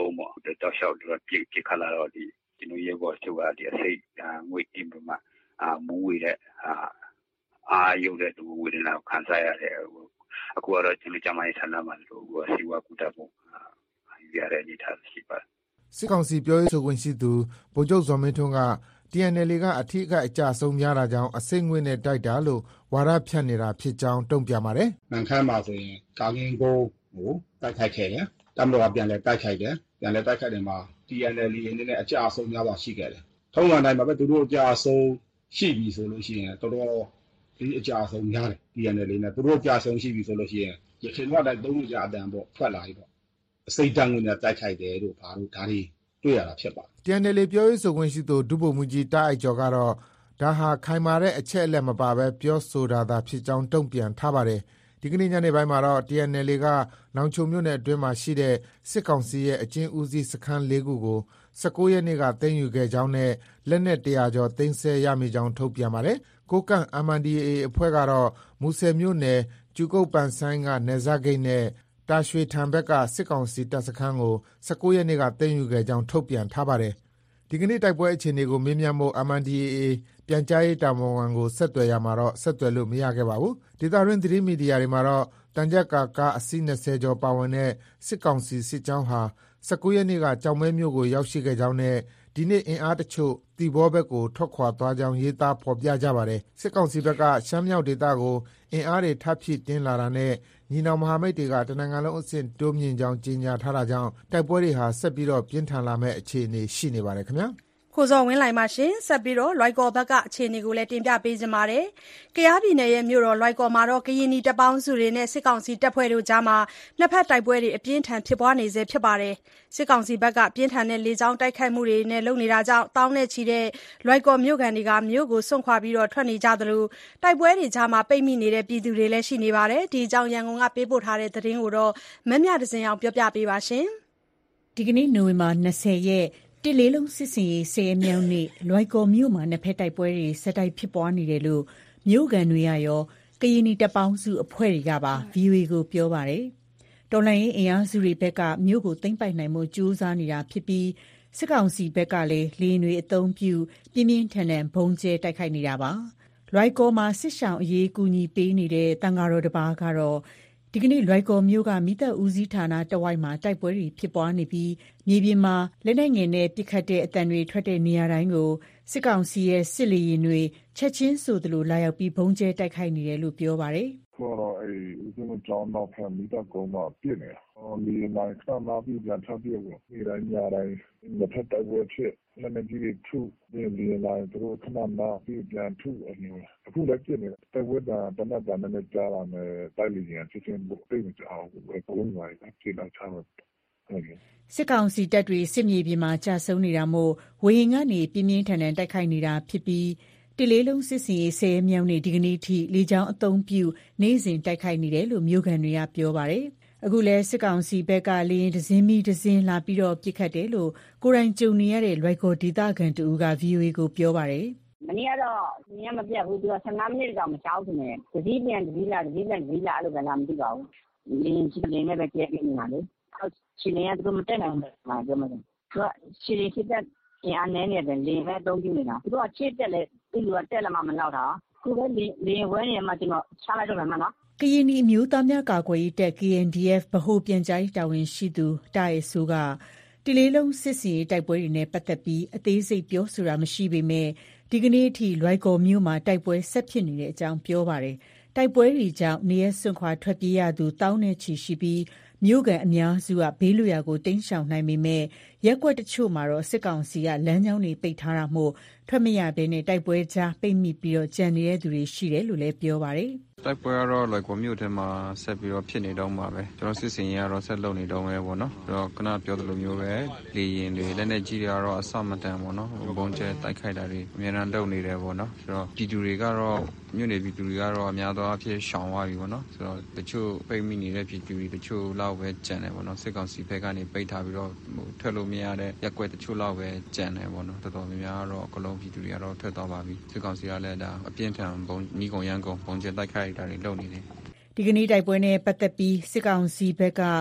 လုံးပေါ့တောက်လျှောက်တော့ပြစ်ခတ်လာတော့ကျွန်တော်ရဲဘော်ချုပ်ကအစိတ်ငွေတင်ပြီးမှမူးဝေတဲ့အာရုံတဲ့သူဝေဒနာကိုခံစားရတယ်အခုကတော့ကျွန်တော်ကျမရေးဌာနမှာလို့စီဝါကူတာပေါ့ရတဲ့အနေထားရှိပါစစ်ကောင်စီပြောရေးဆိုခွင့်ရှိသူဗိုလ်ချုပ်ဇော်မင်းထွန်းက TNLA ကအထီးအကျဆုံးများတာကြောင့်အစိမ့်ငွေနဲ့တိုက်တာလို့ဝါဒဖြန့်နေတာဖြစ်ကြောင်းတုံ့ပြန်ပါတယ်။မန်ခမ်းမှာဆိုရင်ကာကင်းကိုတိုက်ခိုက်ခဲ့တယ်။တမတော်ကပြန်လဲတိုက်ခိုက်တယ်။ပြန်လဲတိုက်ခိုက်တယ်မှာ TNLA အနေနဲ့အကျအဆုံးများစွာရှိခဲ့တယ်။ထုံးစံတိုင်းမှာပဲသူတို့အကျအဆုံးရှိပြီဆိုလို့ရှိရင်တော်တော်ဒီအကျအဆုံးများတယ် TNLA နဲ့သူတို့အကျအဆုံးရှိပြီဆိုလို့ရှိရင်ရခင်ကတိုင်းသုံးကြအတန်ပေါ့ထွက်လာပြီပေါ့အစိမ့်တန်းငွေနဲ့တိုက်ခိုက်တယ်လို့ဘာလို့ဒါတွေတွေ့ရတာဖြစ်ပါတယ်။ TNLA ပြောရေးဆိုခွင့်ရှိသူဒုဗိုလ်မှူးကြီးတာအိုက်ကျော်ကတော့ဒါဟာခိုင်မာတဲ့အချက်အလက်မပါဘဲပြောဆိုတာသာဖြစ်ကြောင်းတုံ့ပြန်ထားပါတယ်။ဒီကနေ့ညနေပိုင်းမှာတော့ TNLA ကနောင်ချုံမြို့နယ်အတွင်းမှာရှိတဲ့စစ်ကောင်စီရဲ့အကျဉ်းဦးစီးစခန်း 4 ခုကို19 ရက်နေ့ကသိမ်းယူခဲ့ကြောင်းနဲ့လက်နက်100ကျော်သိမ်းဆည်းရမိကြောင်းထုတ်ပြန်ပါတယ်။ကိုကန့် MNDAA အဖွဲ့ကတော့မူဆယ်မြို့နယ်ကျူကုတ်ပန်ဆိုင်းကနယ်စပ်ဂိတ်နဲ့တာရွှေထံဘက်ကစစ်ကောင်စီတပ်စခန်းကို19 ရက်နေ့ကသိမ်းယူခဲ့ကြောင်းထုတ်ပြန်ထားပါတယ်။ဒီကနေ့တိုက်ပွဲအခြေအနေကိုမေးမြန်းဖို့ MNDAA ပြန်ကြားရေးတာဝန်ခံကိုဆက်သွယ်ရမှာတော့ဆက်သွယ်လို့မရခဲ့ပါဘူး။ဒေသတွင်းသတင်းမီဒီယာတွေမှာတော့တန်ကြပ်ကားအစီး20ကျော်ပါဝင်တဲ့စစ်ကောင်စီစစ်ကြောင်းဟာ19 ရက်နေ့ကကြောင်မဲမြို့ကိုရောက်ရှိခဲ့ကြောင်းနဲ့ဒီနေ့အင်အားတချို့သီပေါဘက်ကိုထွက်ခွာသွားကြောင်းရေးသားဖော်ပြကြပါတယ်။စစ်ကောင်စီဘက်ကရှမ်းမြောက်ဒေသကိုအင်အားတွေထပ်ဖြည့်တင်းလာတာနဲ့ညီနောင်မဟာမိတ်တွေကတနိုင်ငံလုံးအဆင့်တိုးမြင့်ကြောင်းကြေညာထားတာကြောင့်တိုက်ပွဲတွေဟာဆက်ပြီးပြင်းထန်လာမယ့်အခြေအနေရှိနေပါတယ်ခင်ဗျာ။ကိုဇော်ဝင်းလှိုင်ပါရှင်ဆက်ပြီးလွိုက်ကော်ဘက်ကအခြေအနေကိုလည်းတင်ပြပေးကြပါမယ်။ကယားပြည်နယ်ရဲ့မြို့တော်လွိုက်ကော်မှာကရင်နီတပ်ပေါင်းစုတွေနဲ့စစ်ကောင်စီတပ်ဖွဲ့တို့ကြားမှာနှစ်ဖက်တိုက်ပွဲတွေအပြင်းထန်ဖြစ်ပွားနေဆဲဖြစ်ပါတယ်။စစ်ကောင်စီဘက်ကပြင်းထန်တဲ့လေကြောင်းတိုက်ခိုက်မှုတွေနဲ့လုပ်နေတာကြောင့်တောင်းနဲ့ချီတဲ့လွိုက်ကော်မြို့ခံတွေကမြို့ကိုစွန့်ခွာပြီးထွက်နေကြသလိုတိုက်ပွဲတွေကြားမှာပိတ်မိနေတဲ့ပြည်သူတွေလည်းရှိနေပါတယ်။ဒီအကြောင်းရန်ကုန်ကပေးပို့ထားတဲ့သတင်းကိုမမြဒဇင်အောင်ပြောပြပေးပါရှင်။ဒီကနေ့နိုဝင်ဘာ20ရက်တစ်လေးလုံးစစ်စင်ရေး10ရက်မြောက်နေ့လွိုက်ကော်မြို့မှာနှစ်ဖက်တိုက်ပွဲတွေဆက်တိုက်ဖြစ်ပွားနေတယ်လို့မြို့ကန်တွေကရောကရင်နီတပ်ပေါင်းစုအဖွဲ့တွေကပါ VOA ကိုပြောပါတယ်။တော်လှန်ရေးအင်အားစုတွေဘက်ကမြို့ကိုသိမ်းပိုက်နိုင်မှုကြိုးစားနေတာဖြစ်ပြီးစစ်ကောင်စီဘက်ကလည်းလေယာဉ်တွေအသုံးပြုပြင်းပြင်းထန်ထန်ဘုံကျဲတိုက်ခိုက်နေတာပါ။လွိုက်ကော်မှာစစ်ရှောင်အရေးကူညီပေးနေတဲ့တန်ဃာတော်တစ်ပါးကတော့ဒီကနေ့လွိုက်ကော်မြို့ကမိသက်ဦးစီးဌာနတဝိုက်မှာတိုက်ပွဲတွေဖြစ်ပွားနေပြီးမြေပြင်မှာလက်နက်ငယ်နဲ့ပစ်ခတ်တဲ့အတန်တွေထွက်တဲ့နေရာတိုင်းကိုစစ်ကောင်စီရဲ့စစ်လေယာဉ်တွေချက်ချင်းဆိုသလိုလာရောက်ပြီးဘုံကျဲတိုက်ခိုက်နေတယ်လို့ပြောပါတယ်။ခေါ်တော့ဦးဇင်းကျောင်းတော့ဖန်မိသက်ကုန်းမှာပြစ်နေတာ။ဒီနိုင်ခဏမှပြီးပြန်ထပ်ပြဖို့ဒီတိုင်းညတိုင်းတစ်ဖက်တိုက်ပွဲဖြစ်လက်နက်ကြီးတွေထုဒီလိုက်သူတို့ခဏမှပြီးပြန်ထုအမျိုးအခုလည်းပြစ်နေတယ်တိုက်ပွဲတာတနက်တာနဲ့ကြားလာမယ်တိုက်လေရင်ချက်ချင်းတိတ်မကြအောင်ဘယ်ကုန်းလိုက်ဖြစ်လာချမ်းစစ်ကောင်စီတပ်တွေစစ်မြေပြင်မှာကြာဆုံးနေတာမို့ဝေရင်ကနေပြင်းပြင်းထန်ထန်တိုက်ခိုက်နေတာဖြစ်ပြီးတစ်လေးလုံးစစ်စင်ရေး10ရက်မြောက်နေ့ဒီကနေ့ထိလေကြောင်းအသုံးပြုနေ့စဉ်တိုက်ခိုက်နေတယ်လို့မြို့ခံတွေကပြောပါတယ်။အခုလဲစစ်ကောင်စီဘက်ကလေရင်တစင်းမီတစင်းလာပြီးပစ်ခတ်တယ်လို့ကိုယ်တိုင်ကြုံနေရတဲ့လွိုက်ကော်ဒေသခံတူက VOA ကိုပြောပါတယ်။မနေ့ကတော့ညမပြတ်ဘူးသူက15မိနစ်တောင်မကြောက်ဘူးနဲ့တစည်းပြန်တစည်းလာတစည်းပြန်တစည်းလာအဲ့လိုပဲလာမသိပါဘူး။လေရင်ချင်းလေးနဲ့ပဲကြည့်နေမှာလေ။ရှင်လေးကသူမတက်နိုင်ဘူးမှာပြောမှာ။သူကရှင်လေးစစ်တဲ့အင်အားနည်းနေတယ်လေပဲအသုံးပြုနေတာ။သူကချစ်တက်လေသူကတက်လာမှမလောက်တာ။ခုပဲလေဝဲနေမှကျွန်တော်ချလိုက်တော့မှနော်။ကရင်နီအမျိုးသားများကာကွယ်ရေးတပ် KNDF ဗဟိုပြန်ကြားရေးတာဝန်ရှိသူတာရဲဆိုးကတလေးလုံးစစ်စင်ရေးတိုက်ပွဲတွေနဲ့ပတ်သက်ပြီးအသေးစိတ်ပြောဆိုတာမရှိပေမဲ့ဒီကနေ့အထိလွိုက်ကော်မြို့မှာတိုက်ပွဲဆက်ဖြစ်နေတဲ့အကြောင်းပြောပါတယ်။တိုက်ပွဲတွေကြောင့်နေရစွန့်ခွာထွက်ပြေးရသူတောင်းနဲ့ချီရှိပြီးမြို့ကန်အများစုကဘေးလွရာကိုတိမ်းရှောင်နိုင်ပေမဲ့ရက်ကွက်တချို့မှာတော့စစ်ကောင်စီကလမ်းကြောင်းတွေပိတ်ထားတာမို့ထွက်မရဘဲနဲ့တိုက်ပွဲကြားပိတ်မိပြီးကြံနေတဲ့သူတွေရှိတယ်လို့လည်းပြောပါတယ်။တိုက်ပွဲကတော့လွိုက်ကော်မြို့ထဲမှာဆက်ပြီးဖြစ်နေတော့မှာပဲကျွန်တော်စစ်စင်ရေးကတော့ဆက်လုပ်နေတော့မယ်ပေါ့နော်။တော့ခဏပြောသလိုမျိုးပဲလေရင်တွေလက်နဲ့ကြီးတွေကတော့အဆမတန်ပေါ့နော်။ဘုံကျဲတိုက်ခိုက်တာတွေအများအားလုပ်နေတယ်ပေါ့နော်။ဆိုတော့ပြည်သူတွေကတော့မြို့နယ်ပြည်သူတွေကတော့အများသောအားဖြင့်ရှောင်သွားပြီပေါ့နော်။ဆိုတော့တချို့ပိတ်မိနေတဲ့ပြည်သူတွေတချို့လောက်ပဲကြံတယ်ပေါ့နော်။စစ်ကောင်စီဘက်ကနေပိတ်ထားပြီးတော့ထွက်လို့မရတဲ့ရက်ကွက်တချို့လောက်ပဲကြံတယ်ပေါ့နော်။တော်တော်များများကတော့အကလုံးပြည်သူတွေကတော့ထွက်သွားပါပြီ။စစ်ကောင်စီကလည်းဒါအပြင်းထန်ဘုံညီကုံရန်ကုန်ဘုံကျဲတိုက်ခိုက်တာတွေလုပ်နေတယ်ဒီကနေ့တိုက်ပွဲနဲ့ပတ်သက်ပြီးစစ်ကောင်စီဘက်က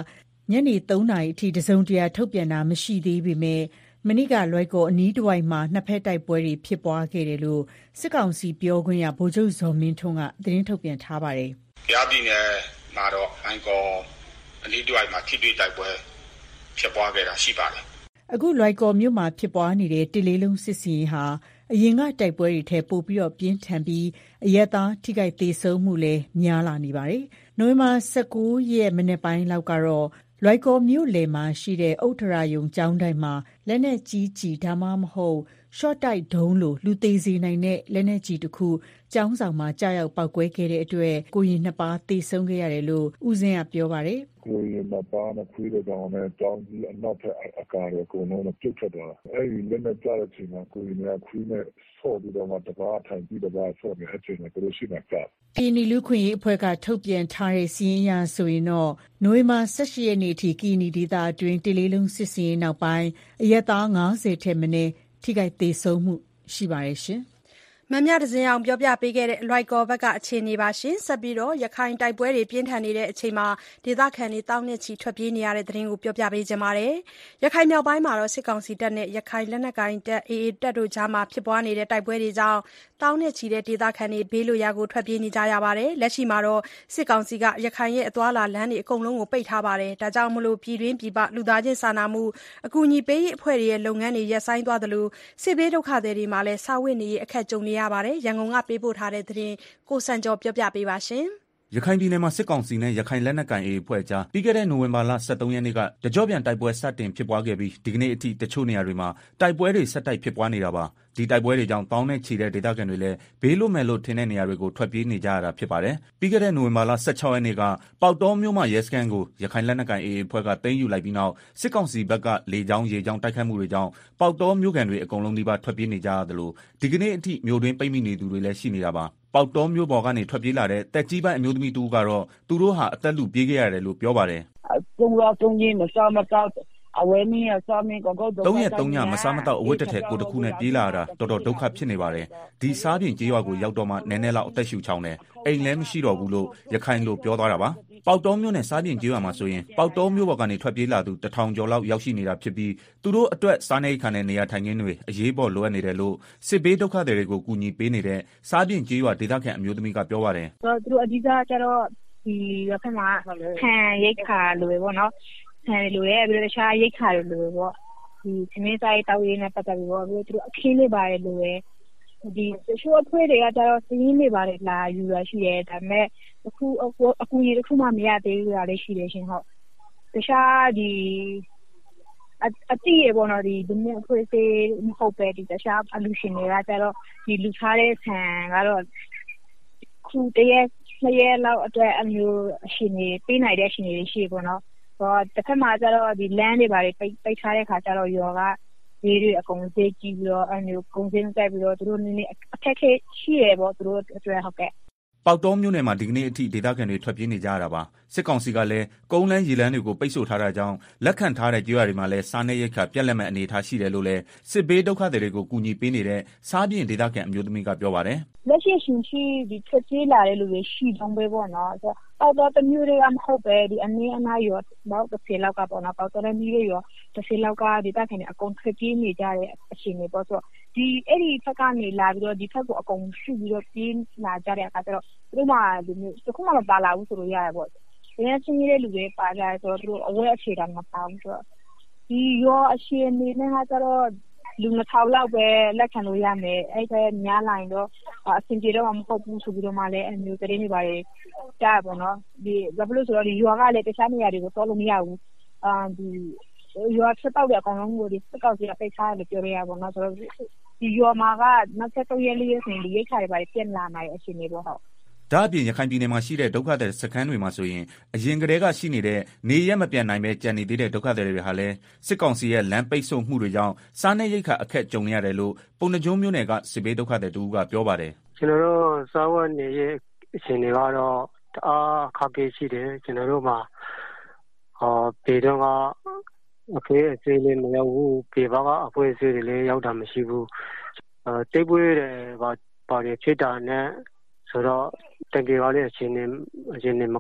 ညနေ 3 နာရီအထိတစုံတရာထုတ်ပြန်တာမရှိသေးပေမဲ့မနေ့ကလွိုက်ကော်အနီးတစ်ဝိုက်မှာနှစ်ဖက်တိုက်ပွဲတွေဖြစ်ပွားခဲ့တယ်လို့စစ်ကောင်စီပြောခွင့်ရဗိုလ်ချုပ်ဇော်မင်းထွန်းကသတင်းထုတ်ပြန်ထားပါတယ်။ကြားပြည်နယ်မှာတော့လွိုက်ကော်အနီးတစ်ဝိုက်မှာထိတွေ့တိုက်ပွဲဖြစ်ပွားခဲ့တာရှိပါတယ်။အခုလွိုက်ကော်မြို့မှာဖြစ်ပွားနေတဲ့တစ်လေးလုံးစစ်စင်ရေးဟာအရင်ကတိုက်ပွဲတွေထက်ပိုပြီးပြင်းထန်ပြီးအရက်သားထိခိုက်သေဆုံးမှုလည်းများလာနေပါတယ်။နိုဝင်ဘာ19ရက်မနေ့ပိုင်းလောက်ကတော့လွိုက်ကော်မြို့လယ်မှာရှိတဲ့ဥထရာယုံကျောင်းတိုင်းမှာလက်နက်ကြီးကျည်ဒါမှမဟုတ်ရှော့တိုက်ဒုံးလိုလူသေးစေနိုင်တဲ့လက်နက်ကြီးတစ်ခုကျောင်းဆောင်မှာကြားရောက်ပောက်ကွဲခဲ့တဲ့အတွက်ကိုရင်နှစ်ပါးသေဆုံးခဲ့ရတယ်လို့ဦးစင်းကပြောပါတယ်ကိုရင်နှစ်ပါးနဲ့ခွေးတဲ့ကောင်နဲ့ကျောင်းကြီးအနောက်ထက်အကားတွေအကုန်လုံးပြုတ်ထွက်သွားတာအဲဒီလက်နက်ကြတဲ့အချိန်မှာကိုရင်ကခွေးနဲ့ဆော့ပြီးတော့မှတပါးထိုင်ပြီးတပါးဆော့ပြီးအချိန်မှာသူတို့ရှိမှကြာကီနီလူခွင့်ရေးအဖွဲ့ကထုတ်ပြန်ထားတဲ့စီးရင်ရဆိုရင်တော့နိုဝင်ဘာ18ရက်နေ့အထိကီနီဒေသအတွင်းတစ်လေးလုံးစစ်စင်ရေးနောက်ပိုင်းအရက်သား90ထက်မနည်းထိခိုက်သေဆုံးမှုရှိပါတယ်ရှင်မမြတစင်အောင်ပြောပြပေးခဲ့တဲ့လွိုက်ကော်ဘက်ကအခြေအနေပါရှင်ဆက်ပြီးတော့ရခိုင်တိုက်ပွဲတွေပြင်းထန်နေတဲ့အချိန်မှာဒေသခံတွေတောင်းနဲ့ချီထွက်ပြေးနေရတဲ့သတင်းကိုပြောပြပေးကြပါမယ်။ရခိုင်မြောက်ပိုင်းမှာတော့စစ်ကောင်စီတပ်နဲ့ရခိုင်လက်နက်ကိုင်တပ် AA တပ်တို့ကြားမှာဖြစ်ပွားနေတဲ့တိုက်ပွဲတွေကြောင့်တောင်းနဲ့ချီတဲ့ဒေသခံတွေဘေးလွတ်ရာကိုထွက်ပြေးနေကြရပါတယ်။လက်ရှိမှာတော့စစ်ကောင်စီကရခိုင်ရဲ့အသွားလာလမ်းတွေအကုန်လုံးကိုပိတ်ထားပါတယ်။ဒါကြောင့်မလို့ပြည်တွင်းပြည်ပလူသားချင်းစာနာမှုအကူအညီပေးရေးအဖွဲ့တွေရဲ့လုပ်ငန်းတွေရပ်ဆိုင်းသွားသလိုစစ်ဘေးဒုက္ခသည်တွေမှာလည်းစာဝတ်နေရေးအခက်ကြုံနေရပါတယ်။ရန်ကုန်ကပေးပို့ထားတဲ့သတင်းကိုစံကျော်ပြောပြပေးပါရှင်။ရခိုင်ပြည်နယ်မှာစစ်ကောင်စီနဲ့ရခိုင်လက်နက်ကိုင် AA အဖွဲ့ကြားပြီးခဲ့တဲ့နိုဝင်ဘာလ23ရက်နေ့ကတကြော့ပြန်တိုက်ပွဲစတင်ဖြစ်ပွားခဲ့ပြီးဒီကနေ့အထိတချို့နေရာတွေမှာတိုက်ပွဲတွေဆက်တိုက်ဖြစ်ပွားနေတာပါ။ဒီတိုက်ပွဲတွေကြောင့်တောင်းနဲ့ချီတဲ့ဒေသခံတွေလည်းဘေးလွတ်မယ်လို့ထင်တဲ့နေရာတွေကိုထွက်ပြေးနေကြရတာဖြစ်ပါတယ်။ပြီးခဲ့တဲ့နိုဝင်ဘာလ16ရက်နေ့ကပေါက်တောမြို့မှာရဲစခန်းကိုရခိုင်လက်နက်ကိုင် AA အဖွဲ့ကသိမ်းယူလိုက်ပြီးနောက်စစ်ကောင်စီဘက်ကလေကြောင်းရေကြောင်းတိုက်ခိုက်မှုတွေကြောင့်ပေါက်တောမြို့ကန်တွေအကုန်လုံးဒီပါထွက်ပြေးနေကြရတယ်လို့ဒီကနေ့အထိမြို့တွင်းပိတ်မိနေသူတွေလည်းရှိနေတာပါ။ပေါက်တောမြို့ပေါ်ကနေထွက်ပြေးလာတဲ့တက်ကြီးပိုင်းအမျိုးသမီးတူကတော့သူတို့ဟာအသက်လူပြေးခဲ့ရတယ်လို့ပြောပါတယ်။သုံးရက်မစားမတောက်အဝဲမင်းစားမင်းကော 3ရက်3ညမစားမတော့အဝတ်တစ်ထည်ကိုတစ်ခုနဲ့ပြေးလာတာတော်တော်ဒုက္ခဖြစ်နေပါတယ်ဒီစားပြင်ကြေးရွာကိုရောက်တော့မှနည်းနည်းလောက်အသက်ရှူချောင်းတယ်အိမ်လည်းမရှိတော့ဘူးလို့ရခိုင်လိုပြောသွားတာပါပေါက်တော်မြို့နယ်စားပြင်ကြေးရွာမှာဆိုရင်ပေါက်တော်မြို့ပေါ်ကနေထွက်ပြေးလာသူ1000ကျော်လောက်ရောက်ရှိနေတာဖြစ်ပြီးသူတို့အတွက်စားနေခံတဲ့နေရာထိုင်ခင်းတွေအရေးပေါ်လိုအပ်နေတယ်လို့စစ်ဘေးဒုက္ခသည်တွေကိုကူညီပေးနေတဲ့စားပြင်ကြေးရွာဒေသခံအမျိုးသမီးကပြောပါတယ်သူတို့အဓိကကျတော့ဒီရခိုင်မှာခံရိတ်ခါလိုပဲပေါ့နော်ဆန်လိုရဲပြီးတော့တခြားရိတ်ခါတွေလိုပဲပေါ့ဒီသမင်းစားတောက်ရင်းနဲ့ပတ်သက်ပြီးတော့ပြီးတော့သူတို့အခင်းလေးပါတယ်လိုပဲဒီရှိုးအဖွဲတွေကကျတော့စင်းလေးပါတယ်လာယူရရှိတယ်ဒါပေမဲ့အခုအကူကြီးတစ်ခုမှမရသေးဘူးလားရှိတယ်ရှင်ဟုတ်တခြားဒီအတိရပေါ့နော်ဒီဒမဖွဲစေးမဟုတ်ပဲဒီတခြားအလူရှင်တွေကကျတော့ဒီလူထားတဲ့ဆန်ကတော့ခုတရက်2ရက်လောက်အတွက်အမျိုးအရှင်တွေပေးနိုင်တဲ့အရှင်တွေရှိပေါ့နော်တစ်ခါမှကျတော့ဒီလမ်းတွေပါတယ်ပိတ်ထားတဲ့ခါကျတော့ရောကဒီတွေအကုန်သေးကြည့်ပြီးတော့အမျိုးကုန်စင်းတက်ပြီးတော့သူတို့နည်းနည်းအခက်ခဲရှိရပေါ့သူတို့အတွက်ဟုတ်ကဲ့ပေါက်တော်မြို့နယ်မှာဒီကနေ့အထိဒေသခံတွေထွက်ပြေးနေကြရတာပါစစ်ကောင်စီကလည်းကုန်းလန်းရေလန်းတွေကိုပိတ်ဆို့ထားတာကြောင့်လက်ခံထားတဲ့ကြေးရွာတွေမှာလည်းစားနပ်ရိက္ခာပြက်လက်မဲ့အနေအထားရှိတယ်လို့လည်းစစ်ဘေးဒုက္ခသည်တွေကိုကူညီပေးနေတဲ့စားပြင်ဒေသခံအမျိုးသမီးကပြောပါတယ်လက်ရှိရှင်ရှိဒီထွက်ပြေးလာတဲ့လူတွေရှိတော့ပဲပေါ့နော်ပေါက်တော်တမျိုးတွေကမဟုတ်ပဲဒီအနည်းအနားရောတော့တစ်ဖက်လောက်ကပေါ့နော်ပေါက်တော်မျိုးတွေရောတစ်ဖက်လောက်ကဒေသခံတွေအကုန်ထွက်ပြေးနေကြတဲ့အချိန်တွေပေါ့ဆိုဒီအဲ့ဒီဖက်ကနေလာပြီးတော့ဒီဖက်ကိုအကုန်ရှိပြီးတော့ပြေးလာကြတဲ့အခါကျတော့သူတို့မှဒီမျိုးတစ်ခုမှမပါလာဘူးဆိုလို့ရတယ်ပေါ့ဒီနေ့ချင်းကြီးတဲ့လူတွေပါကြဆိုတော့သူတို့အဝဲအခြေခံမပါဘူးဆိုတော့ဒီရောအရှင်နေနဲ့ကကျတော့လူ2000လောက်ပဲလက်ခံလို့ရမယ်အဲ့ဒါများလာရင်တော့အဆင်ပြေတော့မဟုတ်ဘူးဆိုပြီးတော့မှလည်းအမျိုးတရေနေပါလေကြားပါတော့ဒီဘာလို့ဆိုတော့ဒီရွာကလည်းတခြားနေရာတွေကိုတော်လို့မရဘူးဒီရွာဆက်တော့တဲ့အကောင်လုံးကိုဒီစကောက်ကြီးပိတ်ထားတယ်ပြောရရပါတော့ဆိုတော့ဒီရွာမှာကနောက်ဆက်3ရက်4ရက်ဆိုရင်ဒီရိတ်ခါတွေပါပြက်လာနိုင်အရှင်နေပေါ့ဟုတ်ဒါအပြင်ရခိုင်ပြည်နယ်မှာရှိတဲ့ဒုက္ခသည်စခန်းတွေမှာဆိုရင်အရင်ကတည်းကရှိနေတဲ့နေရက်မပြန်နိုင်ပဲကြံနေသေးတဲ့ဒုက္ခသည်တွေဟာလည်းစစ်ကောင်စီရဲ့လမ်းပိတ်ဆို့မှုတွေကြောင့်စားနပ်ရိက္ခာအခက်ကြုံနေရတယ်လို့ပုံနှကျုံးမြို့နယ်ကစစ်ဘေးဒုက္ခသည်တူကပြောပါတယ်ကျွန်တော်တို့စားဝတ်နေရေးအခြေအနေကတော့တအားခက်ခဲရှိတယ်ကျွန်တော်တို့မှာပေတော့ကအဖေအသေးလေးမရောက်ဘူးပေပါကအဖွဲအသေးတွေလည်းရောက်တာမရှိဘူးတိတ်ပွေးတယ်ပါတယ်ဖြစ်တာနဲ့ဆိုတော့တကယ်ပါလေအချိန်နဲ့မကောင်း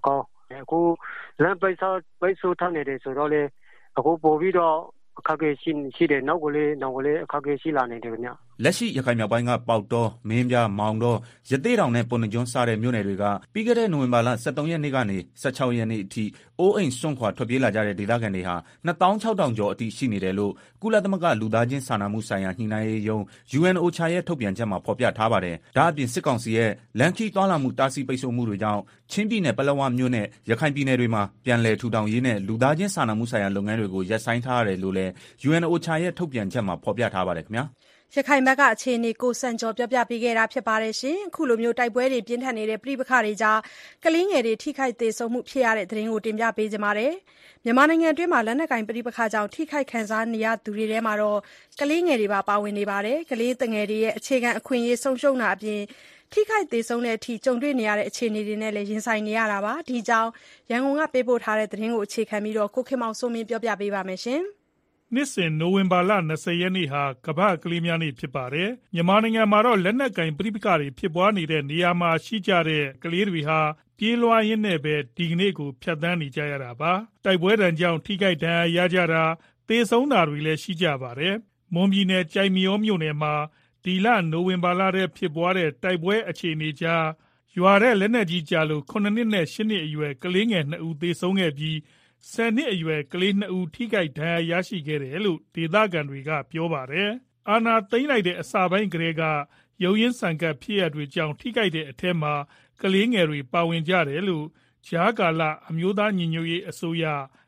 အခုလမ်းပိတ်ဆို့ထားနေတယ်ဆိုတော့လေအခုပို့ပြီးတော့အခက်အခဲရှိတယ်နောက်ကလေးအခက်အခဲရှိလာနေတယ်ခင်ဗျလက်ရှိရခိုင်မြောက်ပိုင်းကပေါက်တော်မင်းပြမောင်တော်ရသေးတောင်နဲ့ပုဏ္ဏားကျွန်းစတဲ့မြို့နယ်တွေကပြီးခဲ့တဲ့နိုဝင်ဘာလ23ရက်နေ့ကနေ16ရက်နေ့အထိအိုးအိမ်စွန့်ခွာထွက်ပြေးလာကြတဲ့ဒေသခံတွေဟာ26000ကျော်အထိရှိနေတယ်လို့ကုလသမဂ္ဂလူသားချင်းစာနာမှုဆိုင်ရာညှိနှိုင်းရေးရုံး UNOCHA ရဲ့ထုတ်ပြန်ချက်မှာဖော်ပြထားပါတယ်။ဒါအပြင်စစ်ကောင်စီရဲ့လန်ခီသွားလာမှုတားဆီးပိတ်ဆို့မှုတွေကြောင့်ချင်းပြည်နယ်ပလက်ဝမြို့နဲ့ရခိုင်ပြည်နယ်တွေမှာပြန်လည်ထူထောင်ရေးနဲ့လူသားချင်းစာနာမှုဆိုင်ရာလုပ်ငန်းတွေကိုရပ်ဆိုင်းထားရတယ်လို့လည်း UNOCHA ရဲ့ထုတ်ပြန်ချက်မှာဖော်ပြထားပါတယ်ခင်ဗျာရခိုင်ဘက်ကအခြေအနေကိုစံကျော်ပြောပြပေးခဲ့တာဖြစ်ပါတယ်ရှင်အခုလိုမျိုးတိုက်ပွဲတွေပြင်းထန်နေတဲ့ပြည်ပခါတွေကြားကလေးငယ်တွေထိခိုက်သေးဆုံးမှုဖြစ်ရတဲ့သတင်းကိုတင်ပြပေးကြပါမယ်မြန်မာနိုင်ငံအတွင်းမှာလက်နက်ကင်ပြည်ပခါကြောင့်ထိခိုက်ခံစားနေရသူတွေထဲမှာတော့ကလေးငယ်တွေပါဝင်နေပါတယ်ကလေးငယ်တွေရဲ့အခြေခံအခွင့်အရေးဆုံးရှုံးတာအပြင်ထိခိုက်သေးဆုံးတဲ့အထိကြုံတွေ့နေရတဲ့အခြေအနေတွေနဲ့လည်းရင်ဆိုင်နေရတာပါဒီကြောင့်ရန်ကုန်ကပေးပို့ထားတဲ့သတင်းကိုအခြေခံပြီးတော့ကိုခင်မောင်စိုးမင်းပြောပြပေးပါမယ်ရှင်နှစ်စဉ်နိုဝင်ဘာလ20ရက်နေ့ဟာကမ္ဘာ့ကလေးများနေ့ဖြစ်ပါတယ်။မြန်မာနိုင်ငံမှာတော့လက်နက်ကင်ပဋိပက္ခတွေဖြစ်ပွားနေတဲ့နေရာမှာရှိကြတဲ့ကလေးတွေဟာပြေးလွှားရင်းနဲ့ပဲဒီကနေ့ကိုဖြတ်သန်းနေကြရတာပါ။တိုက်ပွဲဒဏ်ကြောင့်ထိခိုက်ဒဏ်ရာရကြတာသေဆုံးတာတွေလည်းရှိကြပါတယ်။မွန်ပြည်နယ်ကြိုက်မရောမြို့နယ်မှာဒီလနိုဝင်ဘာလထဲဖြစ်ပွားတဲ့တိုက်ပွဲအခြေအနေကြားရွာတဲ့လက်နက်ကြီးကြလို့9နှစ်နဲ့10နှစ်အရွယ်ကလေးငယ်2ဦးသေဆုံးခဲ့ပြီး10နှစ်အရွယ်ကလေး2ဦးထိခိုက်ဒဏ်ရာရရှိခဲ့တယ်လို့ဒေသခံတွေကပြောပါတယ်။အာဏာသိမ်းလိုက်တဲ့အစပိုင်းကတည်းကရုန်းရင်းဆန်ခတ်ဖြစ်ရတွေကြောင့်ထိခိုက်တဲ့အထက်မှာကလေးငယ်တွေပါဝင်ကြတယ်လို့ကြားကာလအမျိုးသားညီညွတ်ရေးအစိုးရ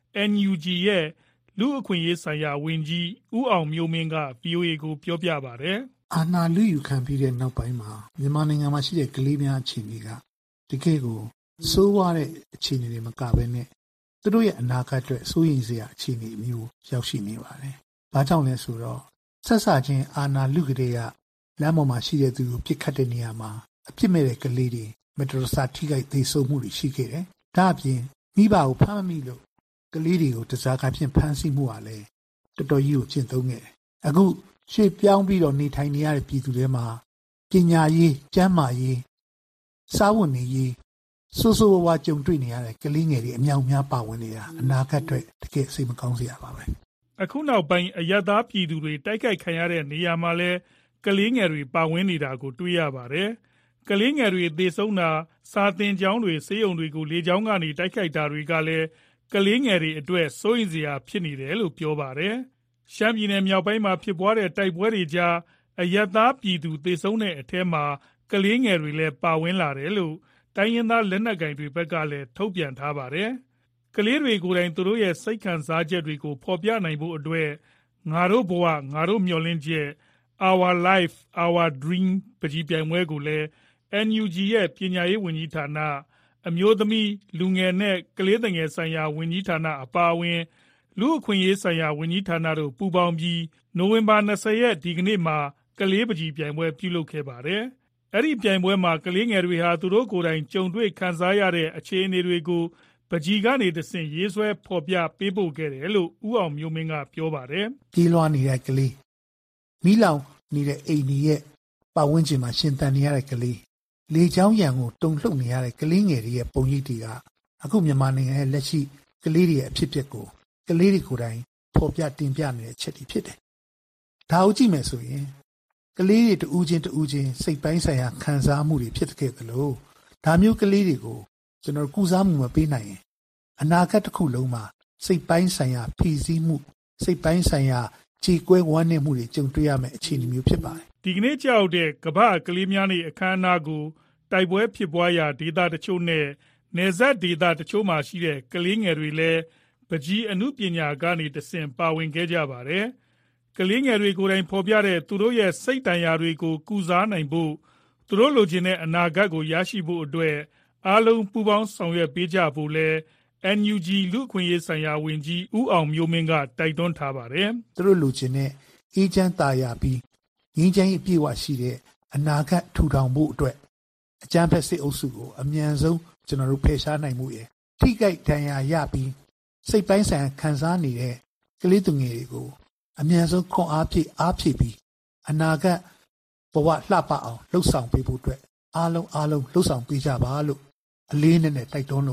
NUG ရဲ့လူအခွင့်အရေးဆိုင်ရာဝန်ကြီးဦးအောင်မျိုးမင်းက VOA ကိုပြောပြပါတယ်။အာဏာလုယူခံပြီးတဲ့နောက်ပိုင်းမှာမြန်မာနိုင်ငံမှာရှိတဲ့ကလေးများအခြေအနေကတကယ်ကိုစိုးဝါတဲ့အခြေအနေတွေမကဘဲနဲ့သူတို့ရဲ့အနာဂတ်အတွက်စိုးရိမ်စရာအခြေအနေမျိုးရောက်ရှိနေပါတယ်။ဘာကြောင့်လဲဆိုတော့ဆက်ဆချင်းအာဏာလုကလေးကလမ်းပေါ်မှာရှိတဲ့သူကိုပြစ်ခတ်တဲ့နေရာမှာအပြစ်မဲ့တဲ့ကလေးတွေမတော်တဆထိခိုက်သေဆုံးမှုတွေရှိခဲ့တယ်။ဒါအပြင်မိဘကိုဖမ်းမမိလို့ကလေးတွေကိုတစားကဖြင့်ဖမ်းဆီးမှုကလည်းတော်တော်ကြီးကိုကျင့်သုံးခဲ့တယ်။အခုရှေ့ပြောင်းပြီးတော့နေထိုင်နေရတဲ့ပြည်သူတွေမှာပညာရေးကျန်းမာရေးစားဝတ်နေရေးဆိုးဆိုးဝါးကြုံတွေ့နေရတဲ့ကလေးငယ်တွေအများများပါဝင်နေတာအနာဂတ်အတွက်တကယ်စိတ်မကောင်းစရာပါပဲအခုနောက်ပိုင်းအရပ်သားပြည်သူတွေတိုက်ခိုက်ခံရတဲ့နေရာမှာလဲကလေးငယ်တွေပါဝင်နေတာကိုတွေ့ရပါတယ်ကလေးငယ်တွေသေဆုံးတာစာသင်ကျောင်းတွေဆေးရုံတွေကိုလေကြောင်းကနေတိုက်ခိုက်တာတွေကလည်းကလေးငယ်တွေအတွက်စိုးရိမ်စရာဖြစ်နေတယ်လို့ပြောပါတယ်ရှမ်းပြည်နယ်မြောက်ပိုင်းမှာဖြစ်ပွားတဲ့တိုက်ပွဲတွေကြားအရပ်သားပြည်သူသေဆုံးတဲ့အထက်မှာကလေးငယ်တွေလည်းပါဝင်လာတယ်လို့တိုင်းရင်းသားလက်နက်ကိုင်တွေဘက်ကလည်းထုတ်ပြန်ထားပါတယ်။ကလေးတွေကိုယ်တိုင်သူတို့ရဲ့စိတ်ခံစားချက်တွေကိုဖော်ပြနိုင်ဖို့အတွက်ငါတို့ဘဝငါတို့မျှော်လင့်ချက် Our Life Our Dream ပကြီးပြိုင်ပွဲကိုလည်း NUG ရဲ့ပညာရေးဝန်ကြီးဌာနအမျိုးသမီးလူငယ်နဲ့ကလေးငယ်ဆိုင်ရာဝန်ကြီးဌာနအပါအဝင်လူအခွင့်အရေးဆိုင်ရာဝန်ကြီးဌာနတို့ပူးပေါင်းပြီးနိုဝင်ဘာ20ရက်ဒီကနေ့မှာကလေးပကြီးပြိုင်ပွဲပြုလုပ်ခဲ့ပါတယ်။အဲ့ဒီပြိုင်ပွဲမှာကလေးငယ်တွေဟာသူတို့ကိုယ်တိုင်ကြုံတွေ့ခံစားရတဲ့အခြေအနေတွေကိုပကြီးကနေတဆင့်ရေးဆွဲဖော်ပြပေးပို့ခဲ့တယ်လို့ဦးအောင်မျိုးမင်းကပြောပါတယ်။ပြေးလွှားနေတဲ့ကလေးမိလောင်နေတဲ့အိမ်ကြီးရဲ့ပတ်ဝန်းကျင်မှာရှင်သန်နေရတဲ့ကလေးလေချောင်းရံကိုတုံလှုပ်နေရတဲ့ကလေးငယ်တွေရဲ့ပုံရိပ်တွေကအခုမြန်မာနိုင်ငံရဲ့လက်ရှိကလေးတွေရဲ့အဖြစ်အပျက်ကိုကလေးတွေကိုယ်တိုင်ဖော်ပြတင်ပြနေတဲ့အချက်တွေဖြစ်တယ်။ဒါကိုကြည့်မယ်ဆိုရင်ကလေးတွေတူးချင်းစိတ်ပိုင်းဆိုင်ရာခံစားမှုတွေဖြစ်ခဲ့သလိုဒါမျိုးကလေးတွေကိုကျွန်တော်ကုစားမှုမပေးနိုင်ရင်အနာဂတ်တစ်ခုလုံးမှာစိတ်ပိုင်းဆိုင်ရာဖိစီးမှုစိတ်ပိုင်းဆိုင်ရာကြေကွဲဝမ်းနည်းမှုတွေကြုံတွေ့ရမယ့်အခြေအနေမျိုးဖြစ်ပါတယ်ဒီကနေ့ကြောက်တဲ့ကမ္ဘာကလေးများနေ့အခမ်းအနားကိုတိုက်ပွဲဖြစ်ပွားရာဒေသတချို့နဲ့နယ်စပ်ဒေသတချို့မှာရှိတဲ့ကလေးငယ်တွေလည်းပကြီးအမှုပညာကနေတဆင့်ပါဝင်ခဲ့ကြပါတယ်ကလေးငယ်တွေကိုယ်တိုင်ဖော်ပြတဲ့သူတို့ရဲ့စိတ်တန်ရာတွေကိုကုစားနိုင်ဖို့သူတို့လိုချင်တဲ့အနာဂတ်ကိုရရှိဖို့အတွက်အားလုံးပူးပေါင်းဆောင်ရွက်ပေးကြဖို့လဲ NUG လူခွင့်ရေးဆိုင်ရာဝန်ကြီးဦးအောင်မျိုးမင်းကတိုက်တွန်းထားပါတယ်သူတို့လိုချင်တဲ့အေဂျင့်တာယာပြီးငင်းချမ်းရေးပြေဝရှိတဲ့အနာဂတ်ထူထောင်ဖို့အတွက်အကြမ်းဖက်စစ်အုပ်စုကိုအမြန်ဆုံးကျွန်တော်တို့ဖယ်ရှားနိုင်မှုရယ်ထိခိုက်ဒဏ်ရာရပြီးစိတ်ပိုင်းဆိုင်ရာခံစားနေတဲ့ကလေးသူငယ်တွေကိုအမြန်ဆုံးခွန်အားဖြည့်ပြီးအနာဂတ်ဘဝလှပအောင်လှုပ်ဆောင်ပေးဖို့အတွက်အားလုံးလှုပ်ဆောင်ပေးကြပါလို့အလေးနဲ့တိုက်တွန်းလိုပါတယ်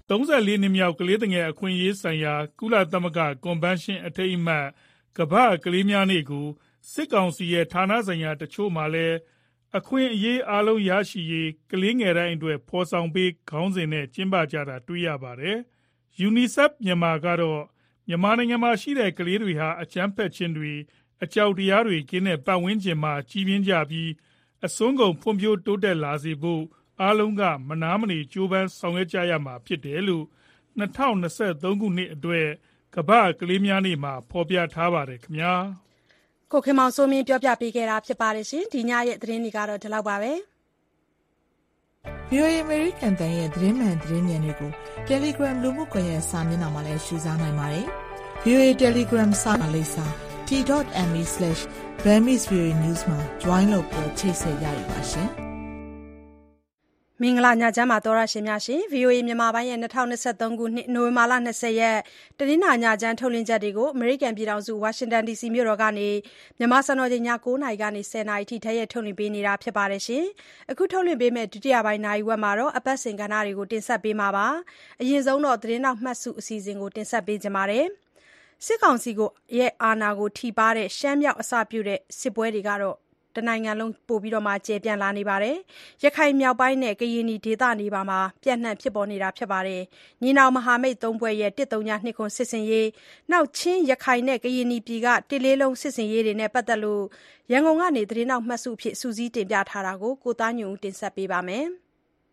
34 နှစ်မြောက်ကလေးသူငယ်အခွင့်အရေးဆိုင်ရာကုလသမဂ္ဂကွန်ဗင်းရှင်းအထိမ်းအမှတ်ကမ္ဘာ့ကလေးများနေ့ကိုစစ်ကောင်စီရဲ့ဌာနဆိုင်ရာတချို့မှာလည်းအခွင့်အရေးအားလုံးရရှိရေးကလေးငယ်တိုင်းအတွက်ဖော်ဆောင်ပေးခေါင်းစဉ်နဲ့ကျင်းပကြတာတွေ့ရပါတယ်။ UNICEF မြန်မာကတော့မြန်မာနိုင်ငံမှာရှိတဲ့ကလေးတွေဟာအကြမ်းဖက်ခြင်းတွေအကြောက်တရားတွေကင်းတဲ့ပတ်ဝန်းကျင်မှာကြီးပြင်းကြပြီးအစွမ်းကုန်ဖွံ့ဖြိုးတိုးတက်လာစေဖို့အားလုံးကမနားမနေကြိုးပမ်းဆောင်ရွက်ကြရမှာဖြစ်တယ်လို့2023 ခုနှစ်အတွက်ကမ္ဘာ့ကလေးများနေ့မှာဖော်ပြထားပါတယ်ခင်ဗျာကိုခင်မောင်စိုးမင်းပြောပြပေးခဲ့တာဖြစ်ပါတယ်ရှင်ဒီညရဲ့သတင်းတွေကတော့ဒီလောက်ပါပဲ VOA American တန်ရဲ့သတင်းမှန်သတင်းဉာဏ်တွေကို Telegram လူမှုကွန်ရက်စာမျက်နှာမှာလည်းရှုစားနိုင်ပါတယ် VOA Telegram စာမျက်နှာလိပ်စာ t.me/Burmese VOA News မှာ join လုပ်ပြီးချိတ်ဆက်ရရပါရှင်မင်္ဂလာညချမ်းပါတော်ရရှင်များရှင် VOA မြန်မာပိုင်းရဲ့2023ခုနှစ်နိုဝင်ဘာလ20ရက်တနင်္လာညချမ်းထုတ်လင်းချက်တွေကို American ပြည်ထောင်စု Washington DC မြို့တော်ကနေမြန်မာစံတော်ချိန်ည9:00နာရီကနေ10:00နာရီထိထည့်ရထုတ်လင်းပေးနေတာဖြစ်ပါတယ်ရှင်အခုထုတ်လင်းပေးမဲ့ဒုတိယပိုင်းနာရီဝက်မှာတော့အပတ်စဉ်ကဏ္ဍတွေကိုတင်ဆက်ပေးမှာပါအရင်ဆုံးတော့သတင်းနောက်မှတ်စုအစီအစဉ်ကိုတင်ဆက်ပေးကြပါမယ်စစ်ကောင်စီရဲ့အာဏာကိုထိပါတဲ့ရှမ်းမြောက်အစပြုတဲ့စစ်ပွဲတွေကတော့တနိုင်ငံလုံးပို့ပြီးတော့မှကျေပြန့်လာနေပါတယ်။ရခိုင်မြောက်ပိုင်းနဲ့ကရင်နီဒေသနေပါမှာပြန့်နှံ့ဖြစ်ပေါ်နေတာဖြစ်ပါတယ်။ညီနောင်မဟာမိတ်၃ဘွဲ့ရဲ့139ခုစစ်စင်ရေးနောက်ချင်းရခိုင်နဲ့ကရင်နီပြည်က1လုံးစစ်စင်ရေးတွေနဲ့ပတ်သက်လို့ရန်ကုန်ကနေသတင်းနောက်မှတ်စုဖြစ်စူးစီးတင်ပြထားတာကိုကိုသားညွန့်တင်ဆက်ပေးပါမယ်။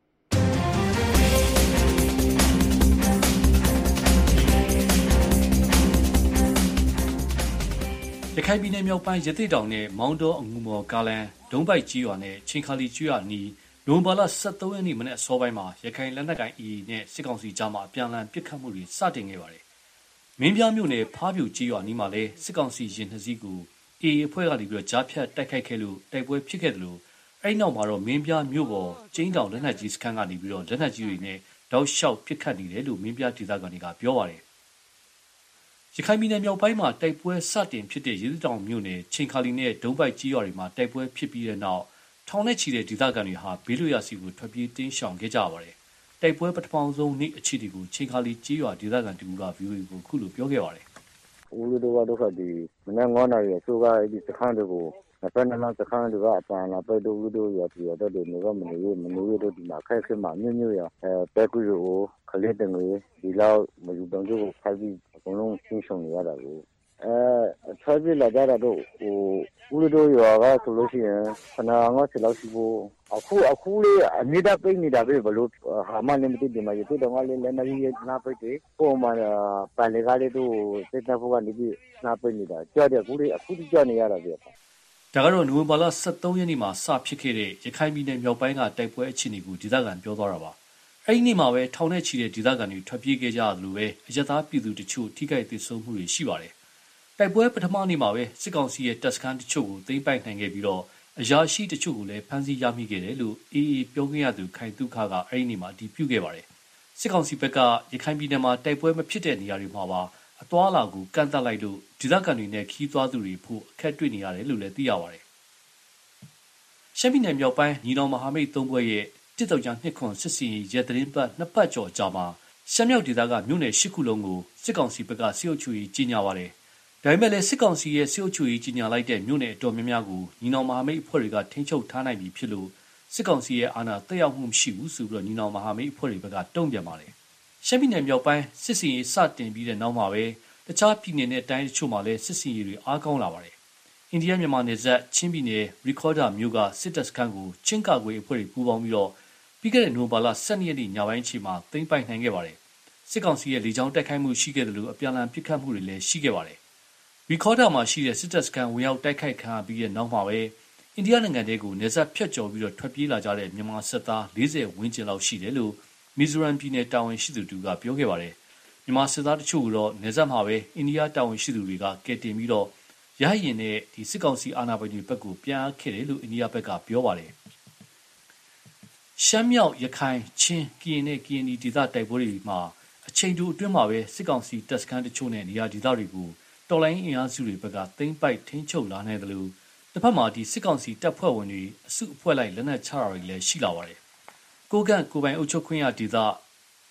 ရခိုင်ပြည်နယ်မြောက်ပိုင်းရသေ့တောင်နဲ့မောင်းတောအငူမော်ကားလန်ဒုံးပိုက်ကြီးရွာနဲ့ချင်းခါလီကျွော်နီနိုဝင်ဘာလ23ရက်နေ့မနေ့အစောပိုင်းမှာရခိုင်လက်နက်ကိုင် AA နဲ့စစ်ကောင်စီကြားမှာအပြန်အလှန်ပစ်ခတ်မှုတွေစတင်ခဲ့ပါတယ်။မင်းပြားမြို့နယ်ဖားပြူကြီးရွာနီးမှာလည်းစစ်ကောင်စီရင်နှစ်စီးကို AA အဖွဲ့ကနေပြီးကြားဖြတ်တိုက်ခိုက်ခဲ့လို့တိုက်ပွဲဖြစ်ခဲ့တယ်လို့အဲ့နောက်မှာတော့မင်းပြားမြို့ပေါ်ကျင်းတောင်လက်နက်ကြီးစခန်းကနေပြီးတော့လက်နက်ကြီးတွေနဲ့တောက်လျှောက်ပစ်ခတ်နေတယ်လို့မင်းပြားဒေသခံတွေကပြောပါတယ်ရခိုင်ပြည်နယ်မြောက်ပိုင်းမှာတိုက်ပွဲစတင်ဖြစ်တဲ့ရသေ့တောင်မြို့နယ်ချင်းခါလီနဲ့ဒုံးပိုက်ကြီးရွာတွေမှာတိုက်ပွဲဖြစ်ပြီးတဲ့နောက်ထောင်နဲ့ချီတဲ့ဒေသခံတွေဟာဘေးလွတ်ရာစီကိုထွက်ပြေးတင်းရှောင်ခဲ့ကြပါတယ်။တိုက်ပွဲပထမဆုံးနေ့အခြေအနေကိုချင်းခါလီကြီးရွာဒေသခံတူက VOA ကိုခုလိုပြောခဲ့ပါတယ်။ဦးလေးတို့ကတော့ဒီမနေ့9နာရီအစိုးရဒီစခန်းတွေကိုဖက်နလန်စခန်းတွေကအပန်လာပဲတို့ဦးတို့ရပြတော့ဒီနေကမနေရတို့ဒီမှာခက်ခဲမှမြို့ရပဲကူကိုခလေးတငွေဒီလောက်မယူတောင်တို့ကိုဖိုက်ပြီးအကုန်လုံးရှင်းရှုံနေရတာကိုထွက်ပြေးလာကြတာတော့ဟိုဦးတို့ရွာကဆိုလို့ရှိရင်ခဏငါ့6လောက်ရှိဖို့အခုလေးအမြဲတမ်းပိတ်နေတာပဲဘလို့ဟာမလည်းမသိဒီမှာရတော့ငါလည်းလက်နက်ကြီးနားပိတ်တယ်ပုံမှန်ပန်လေကားလေးတို့စစ်တပ်ဖို့ကနေပြီးနားပိတ်နေတာကြောက်တယ်အခုကြောက်နေရတာပြဒါကတော့နိုဝင်ဘာလ23ရက်နေ့မှာစဖြစ်ခဲ့တဲ့ရခိုင်ပြည်နယ်မြောက်ပိုင်းကတိုက်ပွဲအခြေအနေကိုဒေသခံပြောသွားတာပါအဲ့ဒီနေ့မှာပဲထောင်နဲ့ချီတဲ့ဒေသခံတွေထွက်ပြေးခဲ့ကြရတယ်လို့ပဲအရက်သားပြည်သူတချို့ထိခိုက်ဒေဆုံးမှုတွေရှိပါတယ်တိုက်ပွဲပထမနေ့မှာပဲစစ်ကောင်စီရဲ့တပ်စခန်းတချို့ကိုသိမ်းပိုက်နိုင်ခဲ့ပြီးတော့အရာရှိတချို့ကိုလည်းဖမ်းဆီးရမိခဲ့တယ်လို့အေးပြောခွင့်ရသူခိုင်တုခကအဲ့ဒီနေ့မှာအတည်ပြုခဲ့ပါတယ်စစ်ကောင်စီဘက်ကရခိုင်ပြည်နယ်မှာတိုက်ပွဲမဖြစ်တဲ့နေရာတွေမှာပါအသွာအလာကိုကန့်သတ်လိုက်လို့ဒေသခံတွေနဲ့ခီးသွွားသူတွေဖို့အခက်တွေ့နေရတယ်လို့လည်းသိရပါတယ်ရှမ်းပြည်နယ်မြောက်ပိုင်းညီနောင်မဟာမိတ်၃ဘွဲ့ရဲ့139ခုစစ်စီရဲတရင်ပတ်နှစ်ပတ်ကျော်ကြာမှာရှမ်းမြောက်ဒေသကမြို့နယ်၈ခုလုံးကိုစစ်ကောင်စီဘက်ကစစ်အုပ်ချုပ်ရေးကြီးညာပါတယ်။ဒါပေမဲ့လည်းစစ်ကောင်စီရဲ့စစ်အုပ်ချုပ်ရေးကြီးညာလိုက်တဲ့မြို့နယ်အတော်များများကိုညီနောင်မဟာမိတ်အဖွဲ့တွေကထိန်းချုပ်ထားနိုင်ပြီဖြစ်လို့စစ်ကောင်စီရဲ့အာဏာတက်ရောက်မှုမရှိဘူးဆိုပြီးညီနောင်မဟာမိတ်အဖွဲ့တွေဘက်ကတုံ့ပြန်ပါတယ်။ရှမ်းပြည်နယ်မြောက်ပိုင်းစစ်စီရေးစတင်ပြီးတဲ့နောက်မှာပဲတခြားပြည်နယ်နဲ့တိုင်းတချို့မှာလည်းစစ်စီရေးတွေအားကောင်းလာပါတယ်။အိန္ဒိယမြန်မာနယ်စပ်ချင်းပြည်နယ်ရီခေါ်ဒါမြို့ကစစ်တပ်စခန်းကိုချင်းကာကွယ်အဖွဲ့တွေပူးပေါင်းပြီးတော့ပြီးခဲ့တဲ့နိုဝင်ဘာလ12ရက်နေ့ညပိုင်းချိန်မှာသိမ်းပိုက်နိုင်ခဲ့ပါတယ်။စစ်ကောင်စီရဲ့လေကြောင်းတိုက်ခိုက်မှုရှိခဲ့တယ်လို့အပြန်အလှန်ပစ်ခတ်မှုတွေလည်းရှိခဲ့ပါတယ်။ရီခေါ်ဒါမှာရှိတဲ့စစ်တပ်စခန်းဝင်ရောက်တိုက်ခိုက်ခံရပြီးတဲ့နောက်မှာပဲအိန္ဒိယနိုင်ငံတဲကိုနယ်စပ်ဖြတ်ကျော်ပြီးတော့ထွက်ပြေးလာကြတဲ့မြန်မာစစ်သား40ဝန်းကျင်လောက်ရှိတယ်လို့မီဇိုရမ်ပြည်နယ်တာဝန်ရှိသူတို့ကပြောခဲ့ပါတယ်။မြန်မာစစ်သားတချို့ကတော့နယ်စပ်မှာပဲအိန္ဒိယတာဝန်ရှိသူတွေကကယ်တင်ပြီးတော့ရဟရင်နဲ့ဒီစစ်ကောင်စီအာဏာပိုင်တွေဘက်ကိုပြန်အားခဲ့တယ်လို့အိန္ဒိယဘက်ကပြောပါတယ်။ရှမ်းမြောက်ရခိုင်ချင်းကရင်နဲ့ကရင်ဒီဒေသတိုက်ပွဲတွေမှာအချိန်တိုအတွင်းမှာပဲစစ်ကောင်စီတပ်စခန်းတချို့နဲ့နေရာဒေသတွေကိုတော်လိုင်းအင်အားစုတွေဘက်ကသိမ်းပိုက်ထိန်းချုပ်လာနိုင်တယ်လို့တစ်ဖက်မှာဒီစစ်ကောင်စီတပ်ဖွဲ့ဝင်တွေအစုအဖွဲ့လိုက်လက်နက်ချတာတွေလည်းရှိလာပါတယ်။ကိုကန့်ကိုပိုင်အုပ်ချုပ်ခွင့်ရဒေသ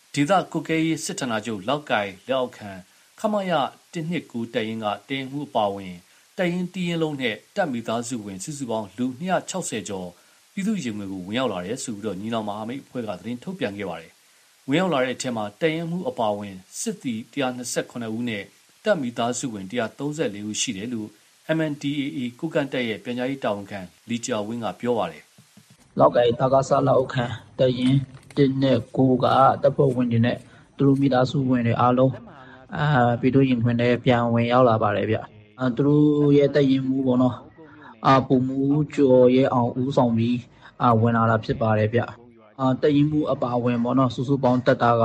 ဒေသကွပ်ကဲရေးစစ်ဌာနချုပ်လောက်ကိုင်လက်အောက်ခံခမရ129တပ်ရင်းကတည်မှုအပါဝင်တပ်ရင်းတီးရင်လုံးနဲ့တပ်မိသားစုဝင်စုစုပေါင်းလူ260ကျော်ပြည်သူ့ရင်ဝင်ကိုဝင်ရောက်လာတယ်ဆိုပြီးညီနောင်မဟာမိတ်အဖွဲ့ကသတင်းထုတ်ပြန်ခဲ့ပါတယ်။ဝင်ရောက်လာတဲ့အထက်မှာတပ်ရင်းမှုအပါဝင်စစ်သည်128ဦးနဲ့တပ်မိသားစုဝင်134ဦးရှိတယ်လို့ MNDAA ကိုကန်တပ်ရဲ့ပြန်ကြားရေးတာဝန်ခံလီဂျာဝင်းကပြောပါတယ်။လောက်ကိုင်တာကာဆာလောက်ခံတပ်ရင်း1နဲ့9ကတပ်ဖွဲ့ဝင်တွေနဲ့သူတို့မိသားစုဝင်တွေအားလုံးပြည်သူ့ရင်ခွင်ထဲပြန်ဝင်ရောက်လာပါတယ်ဗျ။သူတို့ရဲ့တပ်ရင်းမှုပေါ့နော်။ပုံမှုကျော်ရဲ့အောင်ဦးဆောင်ပြီးဝင်လာတာဖြစ်ပါတယ်ဗျ။တပ်ရင်းမှုအပါဝင်ပေါ့နော်စုစုပေါင်းတပ်သားက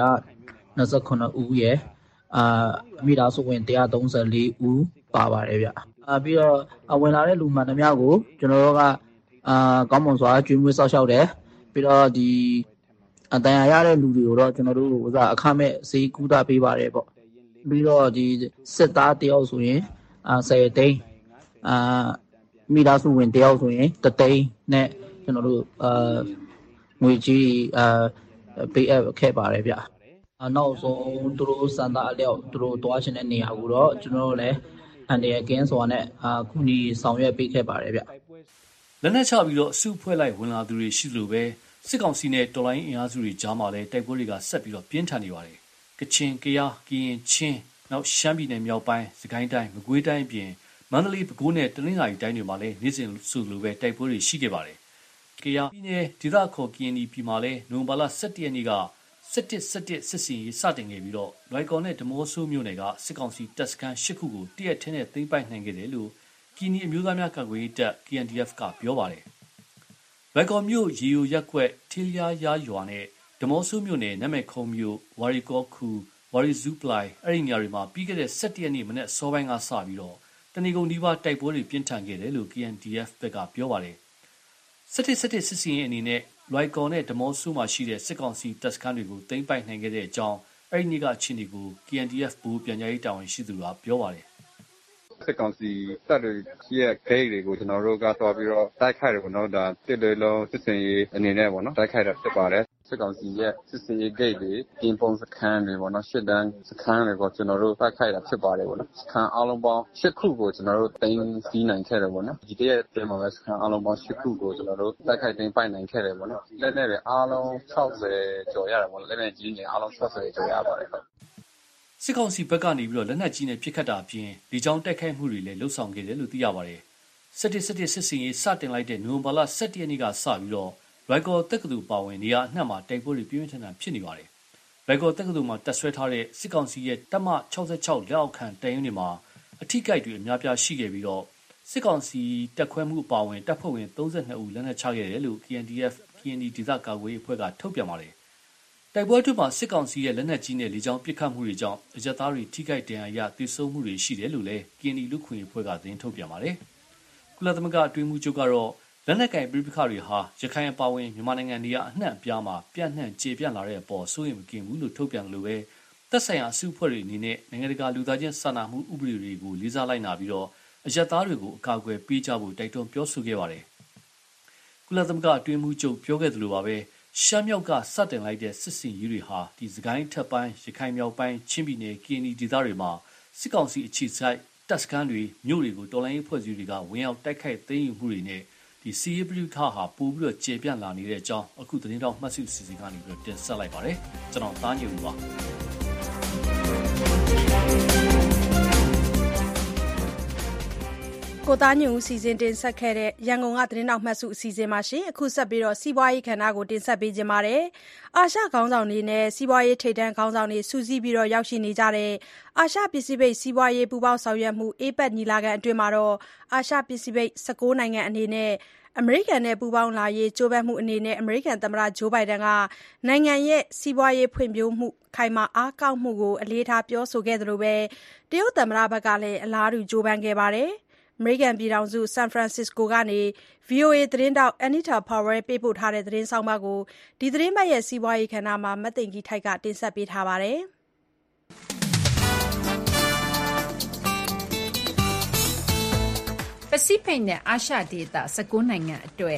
129ဦးရဲ့မိသားစုဝင်134ဦးပါပါတယ်ဗျ။ပြီးတော့ဝင်လာတဲ့လူမှန်သမျှကိုကျွန်တော်တို့ကကောင်းမွန်စွာကျွေးမွေးစောင့်ရှောက်တယ်ပြီးတော့ဒီတန်ရာရတဲ့လူတွေကိုတော့ကျွန်တော်တို့အခမဲ့ဈေးကူးတာပေးပါတယ်ပေါ့ပြီးတော့ဒီစစ်သားတယောက်ဆိုရင်10သိန်းမိသားစုဝင်တယောက်ဆိုရင်3သိန်းနဲ့ကျွန်တော်တို့ငွေကြီးပေးအပ်ခဲ့ပါတယ်ဗျနောက်ဆုံးသူတို့စံသားအလျောက်သူတို့တွားရှင်တဲ့နေရာကိုတော့ကျွန်တော်တို့လည်းအန်ဒီကင်းဆိုတာနဲ့ခုနီဆောင်ရွက်ပေးခဲ့ပါတယ်ဗျလက်နက်ချပြီးတော့အစုဖွဲ့လိုက်ဝင်လာသူတွေရှိလို့ပဲစစ်ကောင်စီနဲ့တော်လိုင်းအင်အားစုတွေကြားမှာလည်းတိုက်ပွဲတွေကဆက်ပြီးတော့ပြင်းထန်နေပါတယ်ကချင်ကယားကရင်ချင်းနောက်ရှမ်းပြည်နယ်မြောက်ပိုင်းစကိုင်းတိုင်းမကွေးတိုင်းပြင်မန္တလေးပဲခူးနဲ့တနင်္သာရီတိုင်းတွေမှာလည်းနေ့စဉ်ဆိုလိုပဲတိုက်ပွဲတွေရှိခဲ့ပါတယ်ကယားပြည်နယ်ဒေသခေါ်ကရင်ပြည်မှာလည်းနိုဝင်ဘာလ17ရက်နေ့ကစစ်စင်ရေးစတင်ခဲ့ပြီးတော့လွိုင်ကော်နဲ့ဒမော့ဆိုးမြို့နယ်ကစစ်ကောင်စီတပ်စခန်း8ခုကိုတရက်ထင်းနဲ့သိမ်းပိုက်နိုင်ခဲ့တယ်လို့ကီနီအမျိုးသားများကာကွယ်ရေးတပ် KNDF ကပြောပါတယ်။လွိုင်ကော်မြို့ရေယိုရက်ကွက်ထီလျားရွာနဲ့ဒမော့ဆိုးမြို့နယ်နမဲခုံမြို့ဝါရီကောခူဝါရီဇူပလိုက်အဲ့ဒီနေရာတွေမှာပြီးခဲ့တဲ့17ရက်နေ့မနေ့စောပိုင်းကစပြီးတော့တနေကုန်ဒီပါတိုက်ပွဲတွေပြင်းထန်ခဲ့တယ်လို့ KNDF ဘက်ကပြောပါတယ်။စစ်စင်ရေးအနေနဲ့လွိုင်ကော်နဲ့ဒမော့ဆိုးမှာရှိတဲ့စစ်ကောင်စီတပ်စခန်းတွေကိုသိမ်းပိုက်နိုင်ခဲ့တဲ့အကြောင်းအဲ့ဒီနေ့ကအခြေအနေကို KNDF ဘူပြန်ကြားရေးတာဝန်ရှိသူကပြောပါတယ်စစ်ကောင်စီတပ်တွေရဲ့ဂိတ်တွေကိုကျွန်တော်တို့ကသွားပြီးတော့တိုက်ခိုက်တယ်ပေါ့နော်ဒါတစ်လေးလုံးစစ်စင်ရေးအနေနဲ့ပေါ့နော်တိုက်ခိုက်တာဖြစ်ပါတယ်စစ်ကောင်စီရဲ့စစ်စင်ရေးဂိတ်တွေပြင်ပုံစခန်းတွေပေါ့နော်ရှစ်တန်းစခန်းတွေကိုကျွန်တော်တို့တိုက်ခိုက်တာဖြစ်ပါတယ်ပေါ့နော်စခန်းအလုံးပေါင်း8ခုကိုကျွန်တော်တို့တင်စီးနိုင်ခဲ့တယ်ပေါ့နော်ဒီတရက်အတွင်းမှာပဲစခန်းအလုံးပေါင်း8ခုကိုကျွန်တော်တို့တိုက်ခိုက်တင်ပိုက်နိုင်ခဲ့တယ်ပေါ့နော်လက်နဲ့တွေအလုံး60ကျော်ရတယ်ပေါ့လက်နဲ့ကြီးနေအလုံး60ကျော်ရပါတယ်စစ်ကောင်စီဘက်ကနေပြီးတော့လက်နက်ကြီးနဲ့ပစ်ခတ်တာအပြင်ဒီကြောင်းတိုက်ခိုက်မှုတွေလည်းလှုပ်ဆောင်ခဲ့တယ်လို့သိရပါတယ်။စစ်စင်ရေးစတင်လိုက်တဲ့နိုဝင်ဘာလ17ရက်နေ့ကစပြီးတော့ရိုက်ကော်တက္ကသိုလ်ပါဝင်နေရာအနှံ့မှာတိုက်ပွဲတွေပြင်းထန်ဖြစ်နေပါတယ်။ရိုက်ကော်တက္ကသိုလ်မှာတပ်ဆွဲထားတဲ့စစ်ကောင်စီရဲ့တပ်မ66လက်အောက်ခံတပ်ရင်းတွေမှာအထိကိတွေအများပြားရှိခဲ့ပြီးတော့စစ်ကောင်စီတပ်ခွဲမှုအပါဝင်တပ်ဖွဲ့ဝင်32ဦးလက်နက်ချခဲ့တယ်လို့ KNDF ဒေသကာကွယ်ရေးအဖွဲ့ကထုတ်ပြန်ပါတယ်တိုက်ပွဲတွေမှာစစ်ကောင်စီရဲ့လက်နက်ကြီးနဲ့လေကြောင်းပစ်ခတ်မှုတွေကြောင့်အရပ်သားတွေထိခိုက်ဒဏ်ရာရသေဆုံးမှုတွေရှိတယ်လို့လည်း KND လူခွင့်အဖွဲ့ကသတင်းထုတ်ပြန်ပါတယ်။ကုလသမဂ္ဂအတွင်းမှုချုပ်ကတော့လက်နက်ကင်ပြည်ပခါတွေဟာရခိုင်အပါအဝင်မြန်မာနိုင်ငံတွေကအနှံ့အပြားမှာပြန့်နှံ့ကျေပြန့်လာတဲ့အပေါ်စိုးရိမ်မကင်းဘူးလို့ထုတ်ပြန်လို့ပဲသက်ဆိုင်ရာအစုအဖွဲ့တွေအနေနဲ့နိုင်ငံတကာလူသားချင်းစာနာမှုဥပဒေတွေကိုလေးစားလိုက်နာပြီးတော့အရပ်သားတွေကိုအကာအကွယ်ပေးကြဖို့တိုက်တွန်းပြောဆိုခဲ့ပါတယ်။ကုလသမဂ္ဂအတွင်းမှုချုပ်ပြောခဲ့သလိုပါပဲရှမ်းမြောက်ကစတင်လိုက်တဲ့စစ်စင်ရေးတွေဟာဒီစကိုင်းထက်ပိုင်းရခိုင်မြောက်ပိုင်းချင်းပြည်နယ်ကင်းဒီဒေသတွေမှာစစ်ကောင်စီအခြေစိုက်တပ်စခန်းတွေမြို့တွေကိုတော်လိုင်းရေးဖွဲ့စည်းတွေကဝင်ရောက်တိုက်ခိုက်သိမ်းယူမှုတွေနဲ့ဒီစီးပလူခါဟာပို့ပြီးတော့ကျေပြန့်လာနေတဲ့အကြောင်းအခုသတင်းတော်မှတ်စုစီစဉ်ကနေပြီးတော့တင်ဆက်လိုက်ပါတယ်ကျွန်တော်သားညူပါကိုသားညွန့်ဦးစီစဉ်တင်ဆက်ခဲ့တဲ့ရန်ကုန်ကသတင်းတော်မှတ်စုအစီအစဉ်မှာရှင်အခုဆက်ပြီးတော့စီးပွားရေးခန္ဓာကိုတင်ဆက်ပေးကြပါမယ်။အာရှခေါင်းဆောင်တွေနဲ့စီးပွားရေးထိပ်တန်းခေါင်းဆောင်တွေစူးစီးပြီးတော့ရောက်ရှိနေကြတဲ့အာရှပစိဖိတ်စီးပွားရေးပူးပေါင်းဆောင်ရွက်မှု APEC ညီလာခံအတွင်းမှာတော့အာရှပစိဖိတ်19နိုင်ငံအနေနဲ့အမေရိကန်နဲ့ပူးပေါင်းလာရေးကြိုးပမ်းမှုအနေနဲ့အမေရိကန်သမ္မတဂျိုးဘိုင်ဒန်ကနိုင်ငံရဲ့စီးပွားရေးဖွံ့ဖြိုးမှုခိုင်မာအားကောင်းမှုကိုအလေးထားပြောဆိုခဲ့သလိုပဲတရုတ်သမ္မတဘက်ကလည်းအလားတူကြိုးပမ်းခဲ့ပါတယ်။အမေရိကန်ပြည်ထောင်စုဆန်ဖရန်စစ္စကိုကနေ VOA သတင်းတောက် Anita Powell ပေးပို့ထားတဲ့သတင်းဆောင်မကိုဒီသတင်းပတ်ရဲ့စီးပွားရေးခန္ဓာမှာမသိင်ကြီးထိုက်ကတင်ဆက်ပေးထားပါတယ်။ပစိဖိတ်နဲ့အာရှဒေသ19နိုင်ငံအတွက်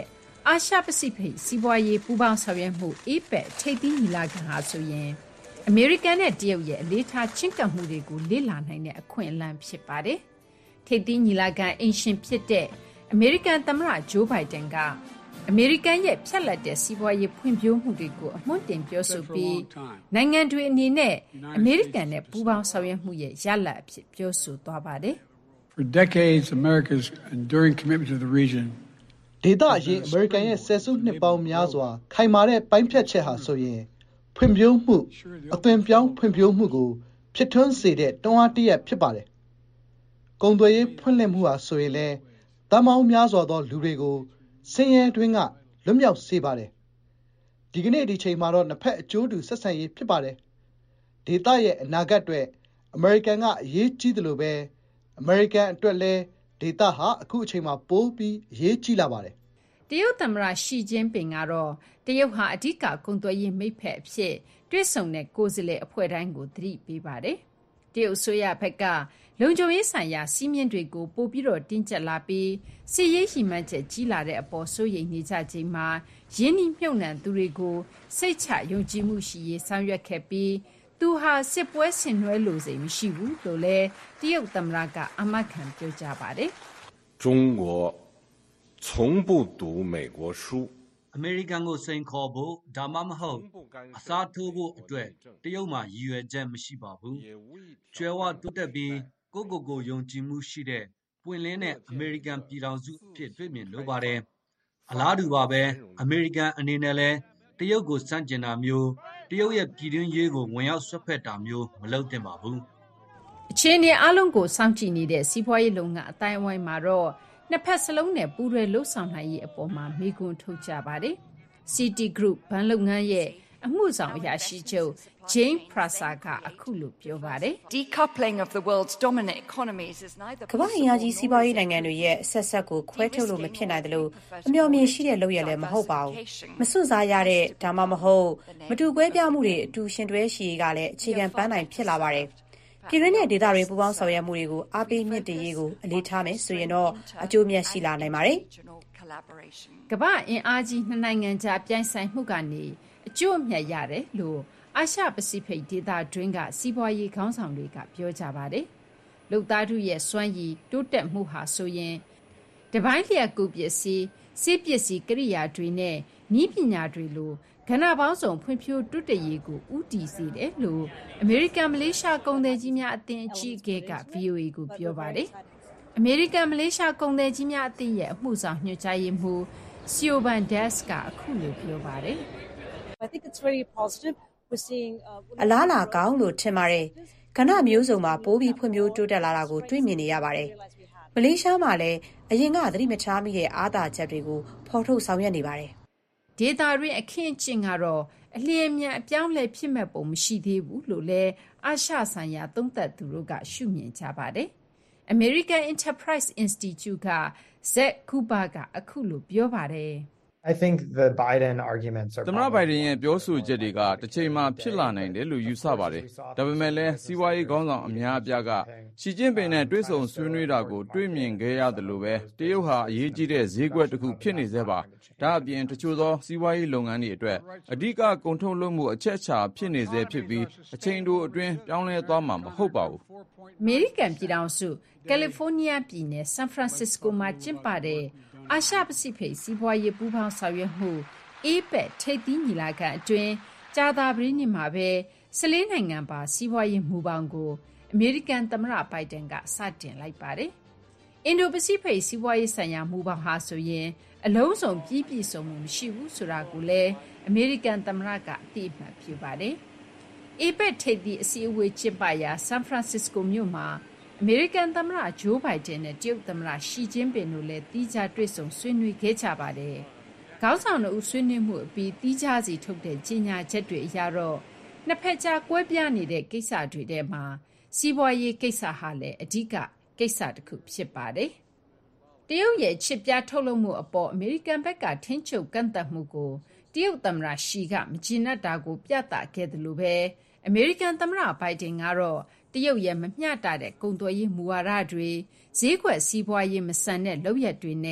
အာရှပစိဖိတ်စီးပွားရေးပူးပေါင်းဆောင်ရွက်မှု APEC ထိပ်သီးညီလာခံဟာဆိုရင်အမေရိကန်နဲ့တရုတ်ရဲ့အလေးထားချဉ်းကပ်မှုတွေကိုလေ့လာနိုင်တဲ့အခွင့်အလမ်းဖြစ်ပါတယ်။ထိပ်သီးညီလာခံအင်ရှင်ဖြစ်တဲ့အမေရိကန်သမ္မတဂျိုးဘိုင်ဒန်ကအမေရိကန်ရဲ့ဖြတ်လက်တဲ့စီးပွားရေးဖွံ့ဖြိုးမှုတွေကိုအမွှမ်းတင်ပြောဆိုပြီးနိုင်ငံတွေအနေနဲ့အမေရိကန်နဲ့ပူးပေါင်းဆောင်ရွက်မှုရဲ့ရလဒ်အဖြစ်ပြောဆိုသွားပါတယ်။ For decades, America's enduring commitment to the region ဒေသအရေးအမေရိကန်ရဲ့ဆယ်စုနှစ်ပေါင်းများစွာခိုင်မာတဲ့ပိုင်းဖြတ်ချက်ဟာဆိုရင်ဖွံ့ဖြိုးမှုအသွင်ပြောင်းဖွံ့ဖြိုးမှုကိုဖြစ်ထွန်းစေတဲ့တွန်းအားတစ်ရပ်ဖြစ်ပါတယ်။ကုန်သွယ်ရေးဖွင့်လှစ်မှုဟာဆိုရင်လည်းတန်ပေါင်းများစွာသောလူတွေကိုဆင်းရဲတွင်းကလွတ်မြောက်စေပါတယ်။ဒီကနေ့ဒီချိန်မှာတော့နှစ်ဖက်အကျိုးတူဆက်ဆံရေးဖြစ်ပါတယ်။ဒေသရဲ့အနာဂတ်အတွက်အမေရိကန်ကအရေးကြီးတယ်လို့ပဲအမေရိကန်အတွက်လည်းဒေသဟာအခုအချိန်မှာပိုပြီးအရေးကြီးလာပါတယ်။တရုတ်သမ္မတရှီကျင်းပင်ကတော့တရုတ်ဟာအဓိကကုန်သွယ်ရေးမိတ်ဖက်အဖြစ်တွေ့ဆုံတဲ့ကိုယ်စားလှယ်အဖွဲ့တိုင်းကိုသတိပေးပါတယ်။တရုတ်အစိုးရဘက်ကလုံခြုံရေးဆိုင်ရာစည်းမျဉ်းတွေကိုပိုပြီးတော့တင်းကျပ်လာပြီးစစ်ရေးရည်မှန်းချက်ကြီးလာတဲ့အပေါ်စိုးရိမ်နေကြချိန်မှာရင်းနှီးမြှုပ်နှံသူတွေကိုစိတ်ချယုံကြည်မှုရှိရေးဆောင်ရွက်ခဲ့ပြီးသူဟာစစ်ပွဲဆင်နွှဲလိုစိတ်မရှိဘူးလို့လည်းတရုတ်သမ္မတကအမတ်ခံပြောကြားပါတယ်။中国从不读美国书。 အမေရိကန်ကိုစိန်ခေါ်ဖို့ဒါမှမဟုတ်အစားထိုးဖို့အတွက်တရုတ်မှာရည်ရွယ်ချက်မရှိပါဘူး။ကျွဲဝတိုးတက်ပြီးကိုယုံကြည်မှုရှိတဲ့ပွင့်လင်းတဲ့အမေရိကန်ပြည်ထောင်စုအဖြစ်တွေ့မြင်လိုပါတယ်။အလားတူပါပဲအမေရိကန်အနေနဲ့လည်းတရုတ်ကိုစန့်ကျင်တာမျိုးတရုတ်ရဲ့ပြည်တွင်းရေးကိုဝင်ရောက်ဆွတ်ဖက်တာမျိုးမလုပ်သင့်ပါဘူး။အခြေအနေအလုံးကိုစောင့်ကြည့်နေတဲ့စီးပွားရေးလုပ်ငန်းအတိုင်းအဝိုင်းမှာတော့နှစ်ဖက်စလုံးနဲ့ပူးတွဲလှုပ်ဆောင်နိုင်ရေးအပေါ်မှာမေးခွန်းထုတ်ကြပါတယ်။ City Group ဘဏ်လုပ်ငန်းရဲ့အမှုဆောင်အရာရှိချုပ် Jane Prasad ကအခုလိုပြောပါတယ်။ Decoupling of the world's dominant economies is neither ကမ္ဘာအင်အားကြီးစီးပွားရေးနိုင်ငံတွေရဲ့ဆက်ဆက်ကိုခွဲထုတ်လို့မဖြစ်နိုင်သလိုအမျှော်မြင်ရှိတဲ့လုပ်ရလည်းမဟုတ်ပါဘူး။မစွန့်စားရတဲ့ဒါမှမဟုတ်မတူကွဲပြားမှုတွေအတူရှင်တွဲရှိရေးကလည်းအခြေခံပန်းနိုင်ဖြစ်လာပါတယ်။ပြည်တွင်းနဲ့ဒေသတွေပူးပေါင်းဆောင်ရွက်မှုတွေကိုအားပေးမြင့်တင်ရေးကိုအလေးထားမယ်ဆိုရင်တော့အကျိုးမြတ်ရှိလာနိုင်ပါတယ်။ကမ္ဘာအင်အားကြီးနှစ်နိုင်ငံကြားပြိုင်ဆိုင်မှုကနေအကျိုးအမြတ်ရတယ်လို့အာရှပစိဖိတ်ဒေသတွင်းကစီးပွားရေးခေါင်းဆောင်တွေကပြောကြပါတယ်။လုပ်သားထုရဲ့စွမ်းရည်တိုးတက်မှုဟာဆိုရင်တပိုင်းလျက်ကူပစ္စည်းစေပစ္စည်းကိရိယာတွေနဲ့နည်းပညာတွေလိုကဏ္ဍပေါင်းစုံဖွံ့ဖြိုးတိုးတက်ရေးကိုဦးတည်စေတယ်လို့အမေရိကန်မလေးရှားကုန်သည်ကြီးများအသင်းအကြီးအကဲက VOA ကိုပြောပါတယ်။အမေရိကန်မလေးရှားကုန်သည်ကြီးများအသင်းရဲ့အမှုဆောင်ညွှန်ကြားရေးမှူး Siobhan Das ကအခုလိုပြောပါတယ်။ I think it's very positive. We're seeing အလားလာကောင်းလို့ထင်ပါတယ်။ကဏ္ဍမျိုးစုံမှာပိုးပြီးဖွံ့ဖြိုးတိုးတက်လာတာကိုတွေ့မြင်နေရပါတယ်။မလေးရှားမှာလည်းအရင်ကသတိမထားမိတဲ့အားသာချက်တွေကိုဖော်ထုတ်ဆောင်ရွက်နေပါတယ်။ဒေတာတွင်အခင်းအကျင်းကတော့အလျင်မြန်အပြောင်းလဲဖြစ်မဲ့ပုံမရှိသေးဘူးလို့လည်းအာရှဆိုင်ရာသုံးသပ်သူတို့ကရှုမြင်ကြပါတယ်။ American Enterprise Institute က Zach Cooper ကအခုလိုပြောပါတယ်။ I think the Biden arguments are သမ္မတဘိုင်ဒန်ရဲ့ပြောဆိုချက်တွေကတစ်ချိန်မှာဖြစ်လာနိုင်တယ်လို့ယူဆပါတယ်။ဒါပေမဲ့လည်းစီးပွားရေးခေါင်းဆောင်အများအပြားကရှီကျင်းပင်နဲ့တွေ့ဆုံဆွေးနွေးတာကိုတွေ့မြင်ခဲ့ရတယ်လို့ပဲတရုတ်ဟာအရေးကြီးတဲ့ဈေးကွက်တစ်ခုဖြစ်နေသေးပါ။ဒါအပြင်တချို့သောစီးပွားရေးလုပ်ငန်းတွေအတွက်အဓိကကုန်ထုတ်လုပ်မှုအချက်အခြာဖြစ်နေသေးဖြစ်ပြီးအချိန်တိုအတွင်းပြောင်းလဲသွားမှာမဟုတ်ပါဘူး။အမေရိကန်ပြည်ထောင်စုကယ်လီဖိုးနီးယားပြည်နယ်ဆန်ဖရန်စစ္စကိုမှာကျင်းပတဲ့အာရှပစိဖိတ်စီးပွားရေးပူးပေါင်းဆောင်ရွက်မှု APEC ထိပ်သီးညီလာခံအတွင်းကြာသပတေးနေ့မှာပဲ14နိုင်ငံပါစီးပွားရေးမူဘောင်ကိုအမေရိကန်သမ္မတဘိုင်ဒန်ကစတင်လိုက်ပါတယ်။အင်ဒိုပစိဖိတ်စီးပွားရေးဆိုင်ရာမူဘောင်ဟာဆိုရင်အလုံးစုံပြည့်စုံမှုမရှိဘူးဆိုတာကိုလည်းအမေရိကန်သမ္မတကအသိအမှတ်ပြုပါတယ်။ APEC ထိပ်သီးအစည်းအဝေးကျင်းပရာဆန်ဖရန်စစ္စကိုမြို့မှာအမေရိကန်သမ္မတဂျိုးဘိုင်ဒန်နဲ့တရုတ်သမ္မတရှီကျင်းပင်တို့လည်းသီးခြားတွေ့ဆုံဆွေးနွေးခဲ့ကြပါတယ်။ခေါင်းဆောင်တို့ဆွေးနွေးမှုအပြီးသီးခြားစီထုတ်တဲ့ကြေညာချက်တွေအရတော့နှစ်ဖက်ကြားကွဲပြားနေတဲ့ကိစ္စတွေထဲမှာစီးပွားရေးကိစ္စဟာလည်းအဓိကကိစ္စတစ်ခုဖြစ်ပါတယ်။တရုတ်ရဲ့ချစ်ပြားထုတ်လုပ်မှုအပေါ်အမေရိကန်ဘက်ကထိန်းချုပ်ကန့်သတ်မှုကိုတရုတ်သမ္မတရှီကမကျေနပ်တာကိုပြသခဲ့တယ်လို့ပဲအမေရိကန်သမ္မတဘိုင်ဒန်ကတော့တရုတ်ရဲ့မမျှတတဲ့ကုန်သွယ်ရေးမူဝါဒတွေဈေးကွက်စီးပွားရေးမဆန်တဲ့လုပ်ရပ်တွေနဲ့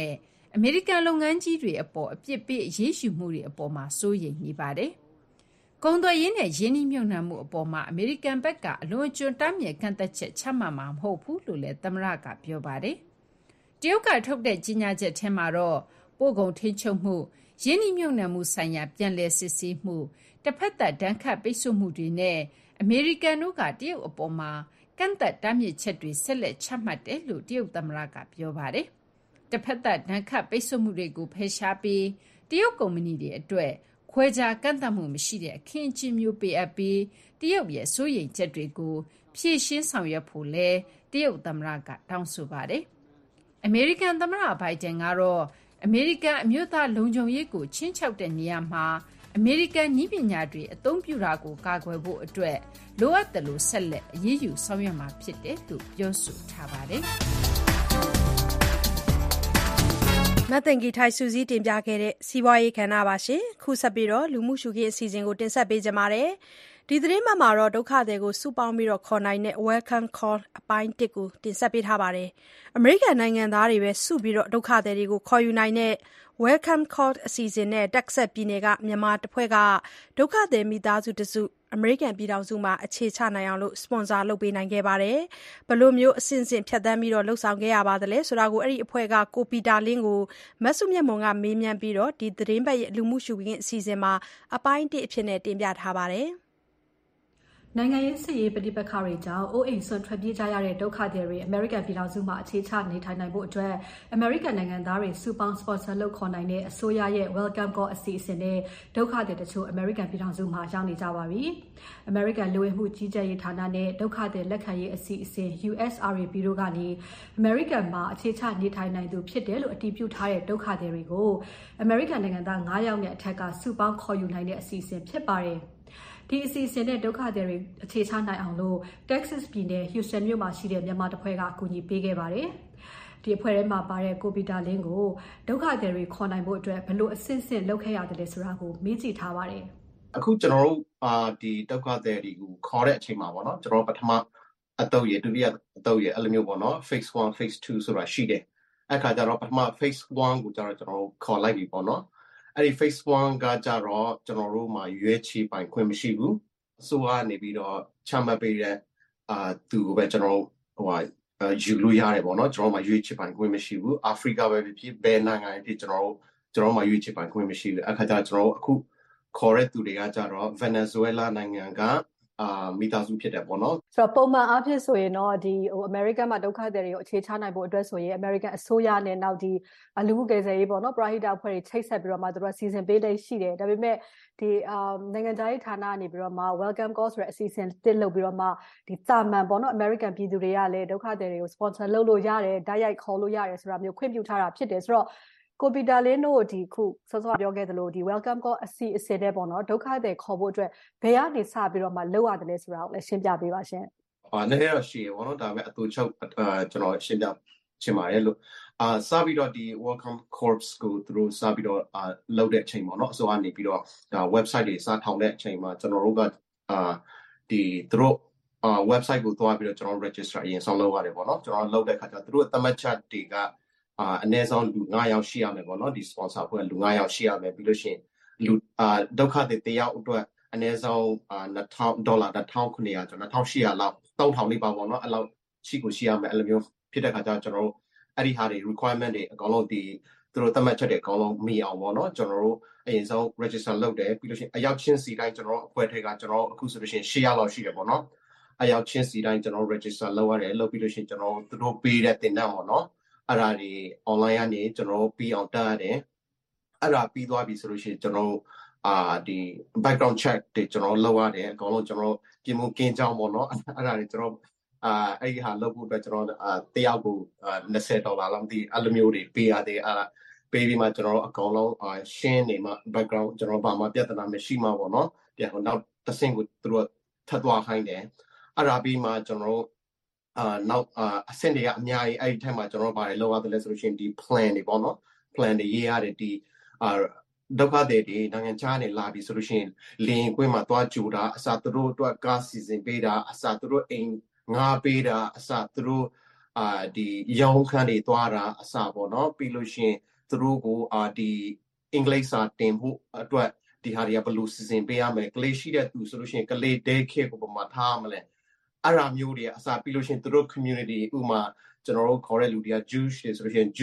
အမေရိကန်လုပ်ငန်းကြီးတွေအပေါ်အပြစ်ပေးအရေးယူမှုတွေအပေါ်မှာစိုးရိမ်နေပါတယ်။ကုန်သွယ်ရေးနဲ့ရင်းနှီးမြှုပ်နှံမှုအပေါ်မှာအမေရိကန်ဘက်ကအလွန်အကျွံတားမြစ်ကန့်သက်ချက်ချမှတ်မှာမဟုတ်ဘူးလို့လည်းသမ္မတကပြောပါတယ်။တရုတ်ကထုတ်တဲ့ကြေညာချက်ထဲမှာတော့ပို့ကုန်ထိန်းချုပ်မှုရင်းနှီးမြှုပ်နှံမှုဆိုင်ရာပြန်လည်စစ်ဆေးမှုတစ်ဖက်သက်ဒဏ်ခတ်ပိတ်ဆို့မှုတွေနဲ့အမေရိကန်တို့ကတရုတ်အပေါ်မှာကန့်သက်တားမြစ်ချက်တွေဆက်လက်ချမှတ်တယ်လို့တရုတ်သမ္မတကပြောပါတယ်။တစ်ဖက်သက်ဒဏ်ခတ်ပိတ်ဆို့မှုတွေကိုဖယ်ရှားပြီးတရုတ်ကုမ္ပဏီတွေအတွက်ခွဲခြားကန့်သတ်မှုမရှိတဲ့အခင်းအကျင်းမျိုးပေးအပ်ပြီးတရုတ်ရဲ့စိုးရိမ်ချက်တွေကိုဖြေရှင်းဆောင်ရွက်ဖို့လဲတရုတ်သမ္မတကတောင်းဆိုပါတယ်။အမေရိကန်သမ္မတဘိုင်ဒန်ကတော့အမေရိကန်အမျိုးသားလုံခြုံရေးကိုချင်းချောက်တဲ့နေရာမှာအမေရိကန်နည်းပညာတွေအသုံးပြုတာကိုကာကွယ်ဖို့အတွက်လိုအပ်တယ်လို့ဆက်လက်အရေးယူဆောင်ရွက်မှာဖြစ်တယ်လို့ပြောဆိုထားပါတယ်။မသိင်္ဂီထိုက်စုစည်းတင်ပြခဲ့တဲ့စီးပွားရေးကဏ္ဍပါရှင်။ခုဆက်ပြီးတော့လူမှုရှုခင်းအစီအစဉ်ကိုတင်ဆက်ပေးကြပါမယ်။ဒီသတင်းမှမှာတော့ဒုက္ခသည်ကိုစုပေါင်းပြီးခေါ်နိုင်တဲ့ Welcome Call အပိုင်း1ကိုတင်ဆက်ပေးထားပါတယ်။အမေရိကန်နိုင်ငံသားတွေပဲစုပြီးဒုက္ခသည်တွေကိုခေါ်ယူနိုင်တဲ့ Welcome Call အစီအစဉ်နဲ့တက်ဆက်ပြည်နယ်ကမြန်မာတစ်ဖွဲ့ကဒုက္ခသည်မိသားစုတစုအမေရိကန်ပြည်ထောင်စုမှာအခြေချနိုင်အောင်စပွန်ဆာလုပ်ပေးနိုင်ခဲ့ပါတယ်။ဘယ်လိုမျိုးအဆင့်ဆင့်ဖြတ်သန်းပြီးလှုပ်ဆောင်ခဲ့ရပါသလဲဆိုတာကိုအဲ့ဒီအဖွဲ့ကကိုပီတာလင်းကိုမဆုမြတ်မွန်ကမေးမြန်းပြီးဒီသတင်းပတ်ရဲ့လူမှုရှုခင်းအစီအစဉ်မှာအပိုင်း1အဖြစ်နဲ့တင်ပြထားပါတယ်။နိုင်ငံရေးစစ်ရေးပဋိပက္ခတွေကြောင့်အိုးအိမ်စွန့်ထွက်ပြေးကြရတဲ့ဒုက္ခသည်တွေအမေရိကန်ပြည်ထောင်စုမှာအခြေချနေထိုင်နိုင်ဖို့အတွက်အမေရိကန်နိုင်ငံသားတွေစုပေါင်းစပွန်ဆာလုပ်ခေါ်နိုင်တဲ့အစိုးရရဲ့ Welcome Call အစီအစဉ်နဲ့ဒုက္ခသည်တချို့အမေရိကန်ပြည်ထောင်စုမှာရောက်နေကြပါပြီ။အမေရိကန်လူဝင်မှုကြီးကြပ်ရေးဌာနနဲ့ဒုက္ခသည်လက်ခံရေးအစီအစဉ် USRAP တို့ကနေအမေရိကန်မှာအခြေချနေထိုင်နိုင်သူဖြစ်တယ်လို့အတည်ပြုထားတဲ့ဒုက္ခသည်တွေကိုအမေရိကန်နိုင်ငံသား9ယောက်နဲ့အထက်ကစုပေါင်းခေါ်ယူနိုင်တဲ့အစီအစဉ်ဖြစ်ပါတယ်။ဒီအစီအစဉ်နဲ့ဒုက္ခသည်တွေအခြေချနိုင်အောင်လို့ Texas ပြည်နယ် Houston မြို့မှာရှိတဲ့မြန်မာတစ်ဖွဲ့ကအကူအညီပေးခဲ့ပါတယ်။ဒီအဖွဲ့ထဲမှာပါတဲ့ကိုပီတာလင်းကိုဒုက္ခသည်တွေခေါ်နိုင်ဖို့အတွက်ဘယ်လိုအဆင့်ဆင့်လုပ်ခဲ့ရတယ်လဲဆိုတာကိုမေးကြည့်ထားပါတယ်။အခုကျွန်တော်တို့ဒီဒုက္ခသည်တွေကိုခေါ်တဲ့အချိန်မှာပေါ့နော်ကျွန်တော်ပထမအတုပ်ရဒုတိယအတုပ်ရအဲ့လိုမျိုးပေါ့နော် phase 1 phase 2ဆိုတာရှိတယ်။အဲ့ခါကျတော့ပထမ phase 1ကိုကျတော့ကျွန်တော်ခေါ်လိုက်ပြီပေါ့နော်။အဲ့ဒီ phase 1ကကြတော့ကျွန်တော်တို့မှာရွေးချယ်ပိုင်ခွင့်မရှိဘူးအစိုးရနေပြီးတော့ချမှတ်ပေးတဲ့သူကိုပဲကျွန်တော်ယူလို့ရတယ်ပေါ့နော်ကျွန်တော်မှာရွေးချယ်ပိုင်ခွင့်မရှိဘူးအာဖရိကပဲဖြစ်ဘယ်နိုင်ငံဖြစ်ကျွန်တော်မှာရွေးချယ်ပိုင်ခွင့်မရှိဘူးအခါကျကျွန်တော်အခုခေါ်တဲ့သူတွေကကြတော့ Venezuela နိုင်ငံကမိသားစုဖြစ်တယ်ပေါ့နော်ဆိုတော့ပုံမှန်အားဖြင့်ဆိုရင်တော့ဒီအမေရိကန်မှာဒုက္ခသည်တွေကိုအခြေချနိုင်ဖို့အတွက်ဆိုရင်အမေရိကန်အစိုးရနဲ့နောက်ဒီလူမှုကယ်ဆယ်ရေးပေါ့နော်ပရဟိတအဖွဲ့တွေချိတ်ဆက်ပြီးတော့မှသူတို့စီစဉ်ပေးတဲ့ရှိတယ်ဒါပေမဲ့ဒီနိုင်ငံခြားရေးဌာနကနေပြီးတော့မှ Welcome Call ဆိုတဲ့အစီအစဉ်တစ်လုပ်ပြီးတော့မှဒီတာမန်ပေါ့နော်အမေရိကန်ပြည်သူတွေကလည်းဒုက္ခသည်တွေကို sponsor လုပ်လို့ရတယ်ဓာတ်ရိုက်ခေါ်လို့ရတယ်ဆိုတာမျိုးခွင့်ပြုထားတာဖြစ်တယ်ဆိုတော့ကိုပီတာလင်းတို့ဒီခုစောစောပြောခဲ့သလိုဒီ Welcome Call အစီအစဉ်တဲ့ပေါ့နော်ဒုက္ခသည်ခေါ်ဖို့အတွက်ဘယ်ကနေစပြီးတော့မှလုပ်ရတယ်လဲဆိုတာကိုလည်းရှင်းပြပေးပါရှင်။နည်းနည်းတော့ရှိရပေါ့နော်ဒါပေမဲ့အတူချုပ်ကျွန်တော်ရှင်းပြချင်ပါတယ်လို့စပြီးတော့ဒီ Welcome Corps ကိုသူတို့စပြီးတော့လုပ်တဲ့အချိန်ပေါ့နော်အစိုးရနေပြီးတော့ website တွေစထောင်တဲ့အချိန်မှာကျွန်တော်တို့ကဒီသူတို့website ကိုသွားပြီးတော့ကျွန်တော် register အရင်ဆောင်လုပ်ရတယ်ပေါ့နော်ကျွန်တော်လုပ်တဲ့အခါကျသူတို့သတ်မှတ်ချက်တွေကအနည်းဆုံးလူ9ယောက်ရှိရမယ်ပေါ့နော်ဒီ sponsor ဖွဲ့လူ9ယောက်ရှိရမယ်ပြီးလို့ရှိရင်လူဒုက္ခသည်တယောက်အတွက်အနည်းဆုံး$2000 $1900 ကျွန်တော်$2800လောက်$3000လေးပါပေါ့နော်အဲ့လောက်ရှိကိုရှိရမယ်အဲ့လိုမျိုးဖြစ်တဲ့ခါကျတော့ကျွန်တော်တို့အဲ့ဒီဟာတွေ requirement တွေအကောင်လုံးဒီသူတို့သတ်မှတ်ချက်တွေအကောင်လုံးမီအောင်ပေါ့နော်ကျွန်တော်တို့အရင်ဆုံး register လုပ်တယ်ပြီးလို့ရှိရင်အရောက်ချင်းစီတိုင်းကျွန်တော်တို့အဖွဲ့ထဲကကျွန်တော်အခုဆိုလို့ရှိရင်800လောက်ရှိတယ်ပေါ့နော်အရောက်ချင်းစီတိုင်းကျွန်တော် register လုပ်ရတယ်လုပ်ပြီးလို့ရှိရင်ကျွန်တော်သူတို့ပေးတဲ့တင်နန်းပေါ့နော်အဲ့ဒါတွေ online ကနေကျွန်တော်တို့ပြီးအောင်တက်ရတယ်အဲ့ဒါပြီးသွားပြီဆိုလို့ရှိရင်ကျွန်တော်ဒီ background check တွေကျွန်တော်လုပ်ရတယ်အကောင်လုံးကျွန်တော်ပြင်မှုကင်းကြောင်းပေါ့နော်အဲ့ဒါတွေကျွန်တော်အဲ့ဒီဟာလုပ်ဖို့အတွက်ကျွန်တော်တယောက်ကို$20လောက်ဒီအဲ့လိုမျိုးတွေပေးရတယ်ပေးပြီးမှကျွန်တော်အကောင်လုံးရှင်းနေမှ background ကျွန်တော်ဘာမှပြဿနာမရှိမှပေါ့နော်ပြန်တော့နောက်တစ်ဆင့်ကိုသူတို့ထပ်သွားခိုင်းတယ်အဲ့ဒါပြီးမှကျွန်တော်နောက်အဆင့်တွေကအများကြီးအဲ့ဒီထက်မှကျွန်တော်ဘာတွေလုပ်ရတယ်လဲဆိုလို့ရှိရင်ဒီ plan တွေပေါ့နော် plan တွေရေးရတယ်ဒီဒုက္ခသည်တွေနိုင်ငံခြားနေလာပြီဆိုလို့ရှိရင်လင်းကွင်းမှာသွားကြိုတာအစားသူတို့အတွက်ကားစီစဉ်ပေးတာအစားသူတို့အိမ်ငါပေးတာအစားသူတို့ဒီရောင်းခန်းတွေသွားတာအစားပေါ့နော်ပြီးလို့ရှိရင်သူတို့ကိုဒီအင်္ဂလိပ်စာတင်ဖို့အတွက်ဒီဟာတွေကဘယ်လိုစီစဉ်ပေးရမလဲကလေးရှိတဲ့သူဆိုလို့ရှိရင်ကလေး day care ကိုပုံမှန်ထားမလဲအဲ့ဒါမျိုးတွေအစားပြီးလို့ရှိရင်သူတို့ community ဥမာကျွန်တော်တို့ခေါ်တဲ့လူတွေက Jewish တွေဆိုလို့ရှိရင်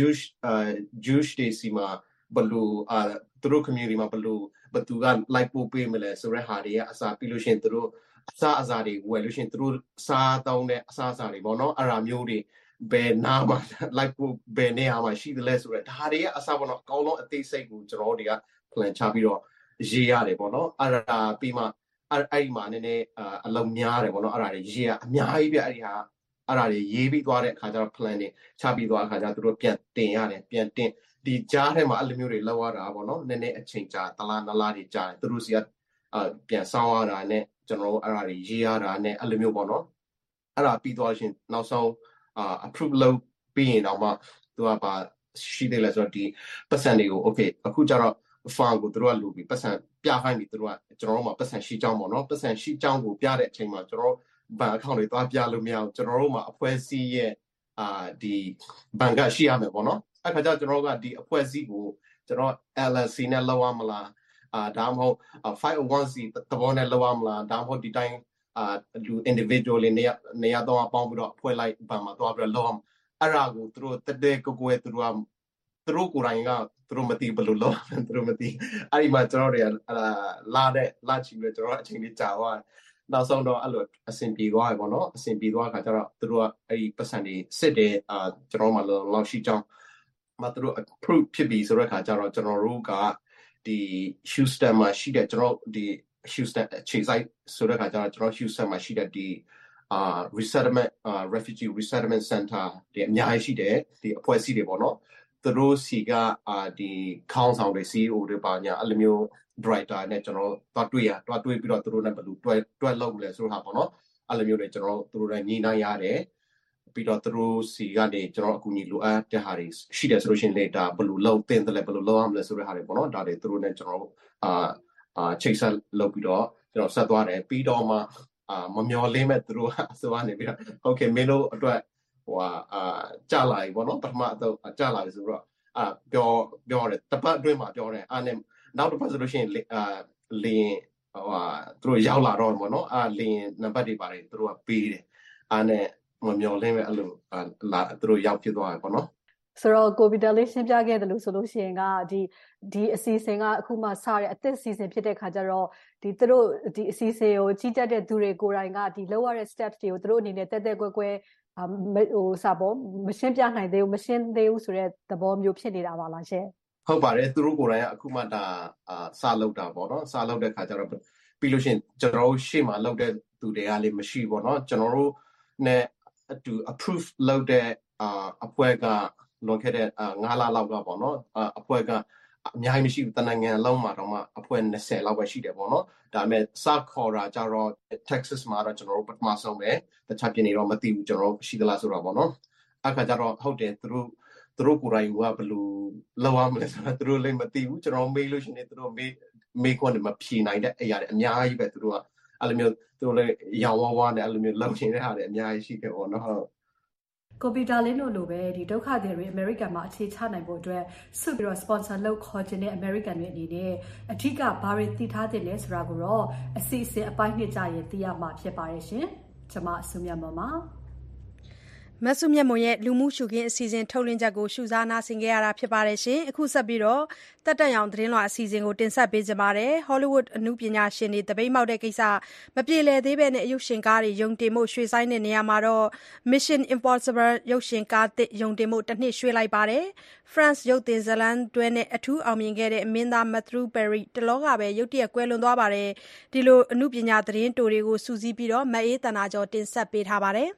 Jewish တွေစီမှာဘယ်လိုသူတို့ community မှာဘယ်သူက like ပို့ပေးမလဲဆိုတဲ့ဟာတွေကအစားပြီးလို့ရှိရင်သူတို့အစားတွေဝယ်လို့ရှိရင်သူတို့စားတောင်းတဲ့အစားတွေပေါ့နော်အဲ့ဒါမျိုးတွေဘယ်နာမှာ like ပို့ဘယ်နေရာမှာရှိသလဲဆိုတော့ဒါတွေကအစားပေါ့နော်အကောင်းဆုံးအသေးစိတ်ကိုကျွန်တော်တို့တွေက plan ချပြီးတော့ရေးရတယ်ပေါ့နော်အဲ့ဒါပြီးမှအဲ့ဒီမှာနည်းနည်းအလုံးများတယ်ပေါ့နော်အဲ့ဒါတွေရေးရအများကြီးပြအဲ့ဒါတွေရေးပြီးသွားတဲ့အခါကျတော့ plan တွေချပြီးသွားအခါကျတော့သူတို့ပြန်တင်ရတယ်ပြန်တင်ဒီကြားထဲမှာအဲ့လိုမျိုးတွေလောက်ရတာပေါ့နော်နည်းနည်းအချိန်ကြာတလားနလားတွေကြာတယ်သူတို့စီကပြန်ဆောင်းရတာနဲ့ကျွန်တော်တို့အဲ့ဒါတွေရေးရတာနဲ့အဲ့လိုမျိုးပေါ့နော်အဲ့ဒါပြီးသွားရှင်နောက်ဆုံးapprove လုပ်ပြီးရင်တော့မှသူကပါရှိသေးလဲဆိုတော့ဒီပတ်စံတွေကို okay အခုကျတော့ farm ကိုသူတို့ကလူပြီးပတ်စံပြခိုင်းပြီးသူတို့ကကျွန်တော်တို့မှာပတ်စံရှိကြောင်းပေါ့နော်ပတ်စံရှိကြောင်းကိုပြတဲ့အချိန်မှာကျွန်တော်တို့ဘဏ် account တွေသွားပြလို့မရအောင်ကျွန်တော်တို့မှာအဖွဲ့အစည်းရဲ့ဒီဘဏ်ကရှိရမယ်ပေါ့နော်အဲ့ခါကျကျွန်တော်တို့ကဒီအဖွဲ့အစည်းကိုကျွန်တော် LLC နဲ့လောက်ရမလားဒါမှမဟုတ် 501c တဘောနဲ့လောက်ရမလားဒါမှမဟုတ်ဒီတိုင်းလူ individual နေရာတော့ပေါင်းပြီးတော့အဖွဲ့လိုက်ဘဏ်မှာသွားပြီးတော့လောက်အောင်အဲ့ဒါကိုသူတို့တက်ကိုကိုယ်သူတို့ကိုယ်တိုင်ကသူတို့မသိဘယ်လိုလုပ်သူတို့မသိအဲ့ဒီမှာကျွန်တော်တွေကလာချီပြီးကျွန်တော်အချိန်လေးကြာသွားနောက်ဆုံးတော့အဲ့လိုအဆင်ပြေသွားပြီပေါ့နော်အဆင်ပြေသွားခါကျတော့သူတို့ကအဲ့ဒီပတ်စံတွေစစ်တယ်ကျွန်တော်မှလောက်ရှိကြောင်းမသူတို့ approve ဖြစ်ပြီဆိုတဲ့ခါကျတော့ကျွန်တော်တို့ကဒီ Houston မှာရှိတဲ့ကျွန်တော်ဒီ Houston အခြေစိုက်ဆိုတဲ့ခါကျတော့ကျွန်တော် Houston မှာရှိတဲ့ဒီresettlement refugee resettlement center တွေအများကြီးရှိတယ်ဒီအဖွဲ့အစည်းတွေပေါ့နော်သူတို့စီကဒီခေါင်းဆောင်တွေ CEO တွေပါညာအဲ့လိုမျိုး director နဲ့ကျွန်တော်တွားတွေ့ပြီးတော့သူတို့နဲ့ဘယ်လိုတွဲလုပ်မလဲဆိုတော့ဟာပေါ့နော်အဲ့လိုမျိုးတွေကျွန်တော်သူတို့နဲ့ညီနိုင်ရတယ်ပြီးတော့သူတို့စီကနေကျွန်တော်အကူအညီလိုအပ်တဲ့ဟာတွေရှိတယ်ဆိုလို့ရှိရင် later ဘယ်လိုလုပ်တင်တယ်လဲဘယ်လိုလုပ်ရမလဲဆိုတဲ့ဟာတွေပေါ့နော်ဒါတွေသူတို့နဲ့ကျွန်တော်ချိတ်ဆက်လုပ်ပြီးတော့ကျွန်တော်ဆက်သွားတယ်ပြီးတော့မှမမျော်လင့်မဲ့သူတို့အစိုးရနေပြီးတော့ okay မင်းတို့အတွက်ကြာလာပြီပေါ့နော်ပထမတော့ကြာလာပြီဆိုတော့ပြောတယ်တပတ်အတွင်းမှာပြောတယ်နဲ့နောက်တစ်ပတ်ဆိုလို့ရှိရင်လင်းသူတို့ရောက်လာတော့ပေါ့နော်လင်းနံပါတ်တွေပါတယ်သူတို့ကပေးတယ်နဲ့မမျော်လင့်မဲ့အဲ့လိုသူတို့ရောက်ဖြစ်သွားတယ်ပေါ့နော်ဆိုတော့ကိုဗီတာလေးရှင်းပြခဲ့တယ်လို့ဆိုလို့ရှိရင်ကဒီအစီအစဉ်ကအခုမှစတဲ့အသစ်အစီအစဉ်ဖြစ်တဲ့ခါကျတော့သူတို့ဒီအစီအစဉ်ကိုကြီးကြပ်တဲ့သူတွေကိုယ်တိုင်ကဒီလောက်ရတဲ့ steps တွေကိုသူတို့အနေနဲ့တက်ကွဲမရှင်းပြနိုင်သေးဘူးမရှင်းသေးဘူးဆိုတဲ့သဘောမျိုးဖြစ်နေတာပါလားရှင်ဟုတ်ပါတယ်သူတို့ကိုယ်တိုင်ကအခုမှဒါစလုပ်တာပေါ့နော်စလုပ်တဲ့ခါကျတော့ပြီးလို့ရှိရင်ကျွန်တော်တို့ရှေ့မှာလုပ်တဲ့သူတွေကလည်းမရှိပေါ့နော်ကျွန်တော်တို့နဲ့အတူ approve လုပ်တဲ့အဖွဲ့ကလွန်ခဲ့တဲ့9လလောက်ကပေါ့နော်အဖွဲ့ကအများကြီးမရှိဘူးတနိုင်ငံလုံးမှာတော့မှအဖွဲ့20လောက်ပဲရှိတယ်ပေါ့နော်ဒါပေမဲ့စခေါ်တာကြတော့ Texas မှာတော့ကျွန်တော်တို့ပထမဆုံးပဲတခြားပြည်နယ်တော့မသိဘူးကျွန်တော်တို့ရှိသလားဆိုတော့ပေါ့နော်အခါကျတော့ဟုတ်တယ်သူတို့ကိုယ်တိုင်ကဘယ်လိုလုပ်ရမလဲဆိုတော့သူတို့လည်းမသိဘူးကျွန်တော်မေးလို့ရှိရင်သူတို့မေးခွန်းတွေမဖြေနိုင်တဲ့အရာတွေအများကြီးပဲသူတို့ကအဲ့လိုမျိုးသူတို့လည်းရောင်ဝါးနဲ့အဲ့လိုမျိုးလုပ်နေတဲ့ဟာတွေအများကြီးရှိတယ်ပေါ့နော်ဟုတ်ကွန်ပျူတာလင်းတို့လိုပဲဒီဒုက္ခသည်တွေအမေရိကန်မှာအခြေချနိုင်ဖို့အတွက်စုပြီးတော့ sponsor လုပ်ခေါ်ခြင်းတဲ့အမေရိကန်တွေအနေနဲ့အထူးကဘာတွေသိထားတယ်လဲဆိုတာကိုတော့အစီအစဉ်အပိုင်းနှစ်ကြရင်သိရမှာဖြစ်ပါတယ်ရှင်ကျွန်မဆုမြတ်မော်ပါမဆုမြတ်မွန်ရဲ့လူမှုရှုခင်းအစီအစဉ်ထုတ်လွှင့်ချက်ကိုရှုစားနာဆင်ခဲ့ရတာဖြစ်ပါတယ်ရှင်အခုဆက်ပြီးတော့တက်တက်ရောင်သတင်းလွှာအစီအစဉ်ကိုတင်ဆက်ပေးကြပါမယ်ဟောလိဝုဒ်အမှုပညာရှင်တွေတပိတ်မောက်တဲ့ကိစ္စမပြေလည်သေးပဲနဲ့အယုရှင်ကားတွေယုံတင်မှုရွှေ့ဆိုင်းတဲ့နေရာမှာတော့ Mission Impossible ရုပ်ရှင်ကားတစ်ယုံတင်မှုတစ်နှစ်ရွှေ့လိုက်ပါတယ် France ရုပ်သင်ဇာတ်လမ်းတွဲနဲ့အထူးအောင်မြင်ခဲ့တဲ့မင်းသား Matthew Perry တလောကပဲရုတ်တရက်ကွယ်လွန်သွားပါတယ်ဒီလိုအမှုပညာသတင်းတိုတွေကိုစူးစီးပြီးတော့မအေးတနာကျော်တင်ဆက်ပေးထားပါတယ်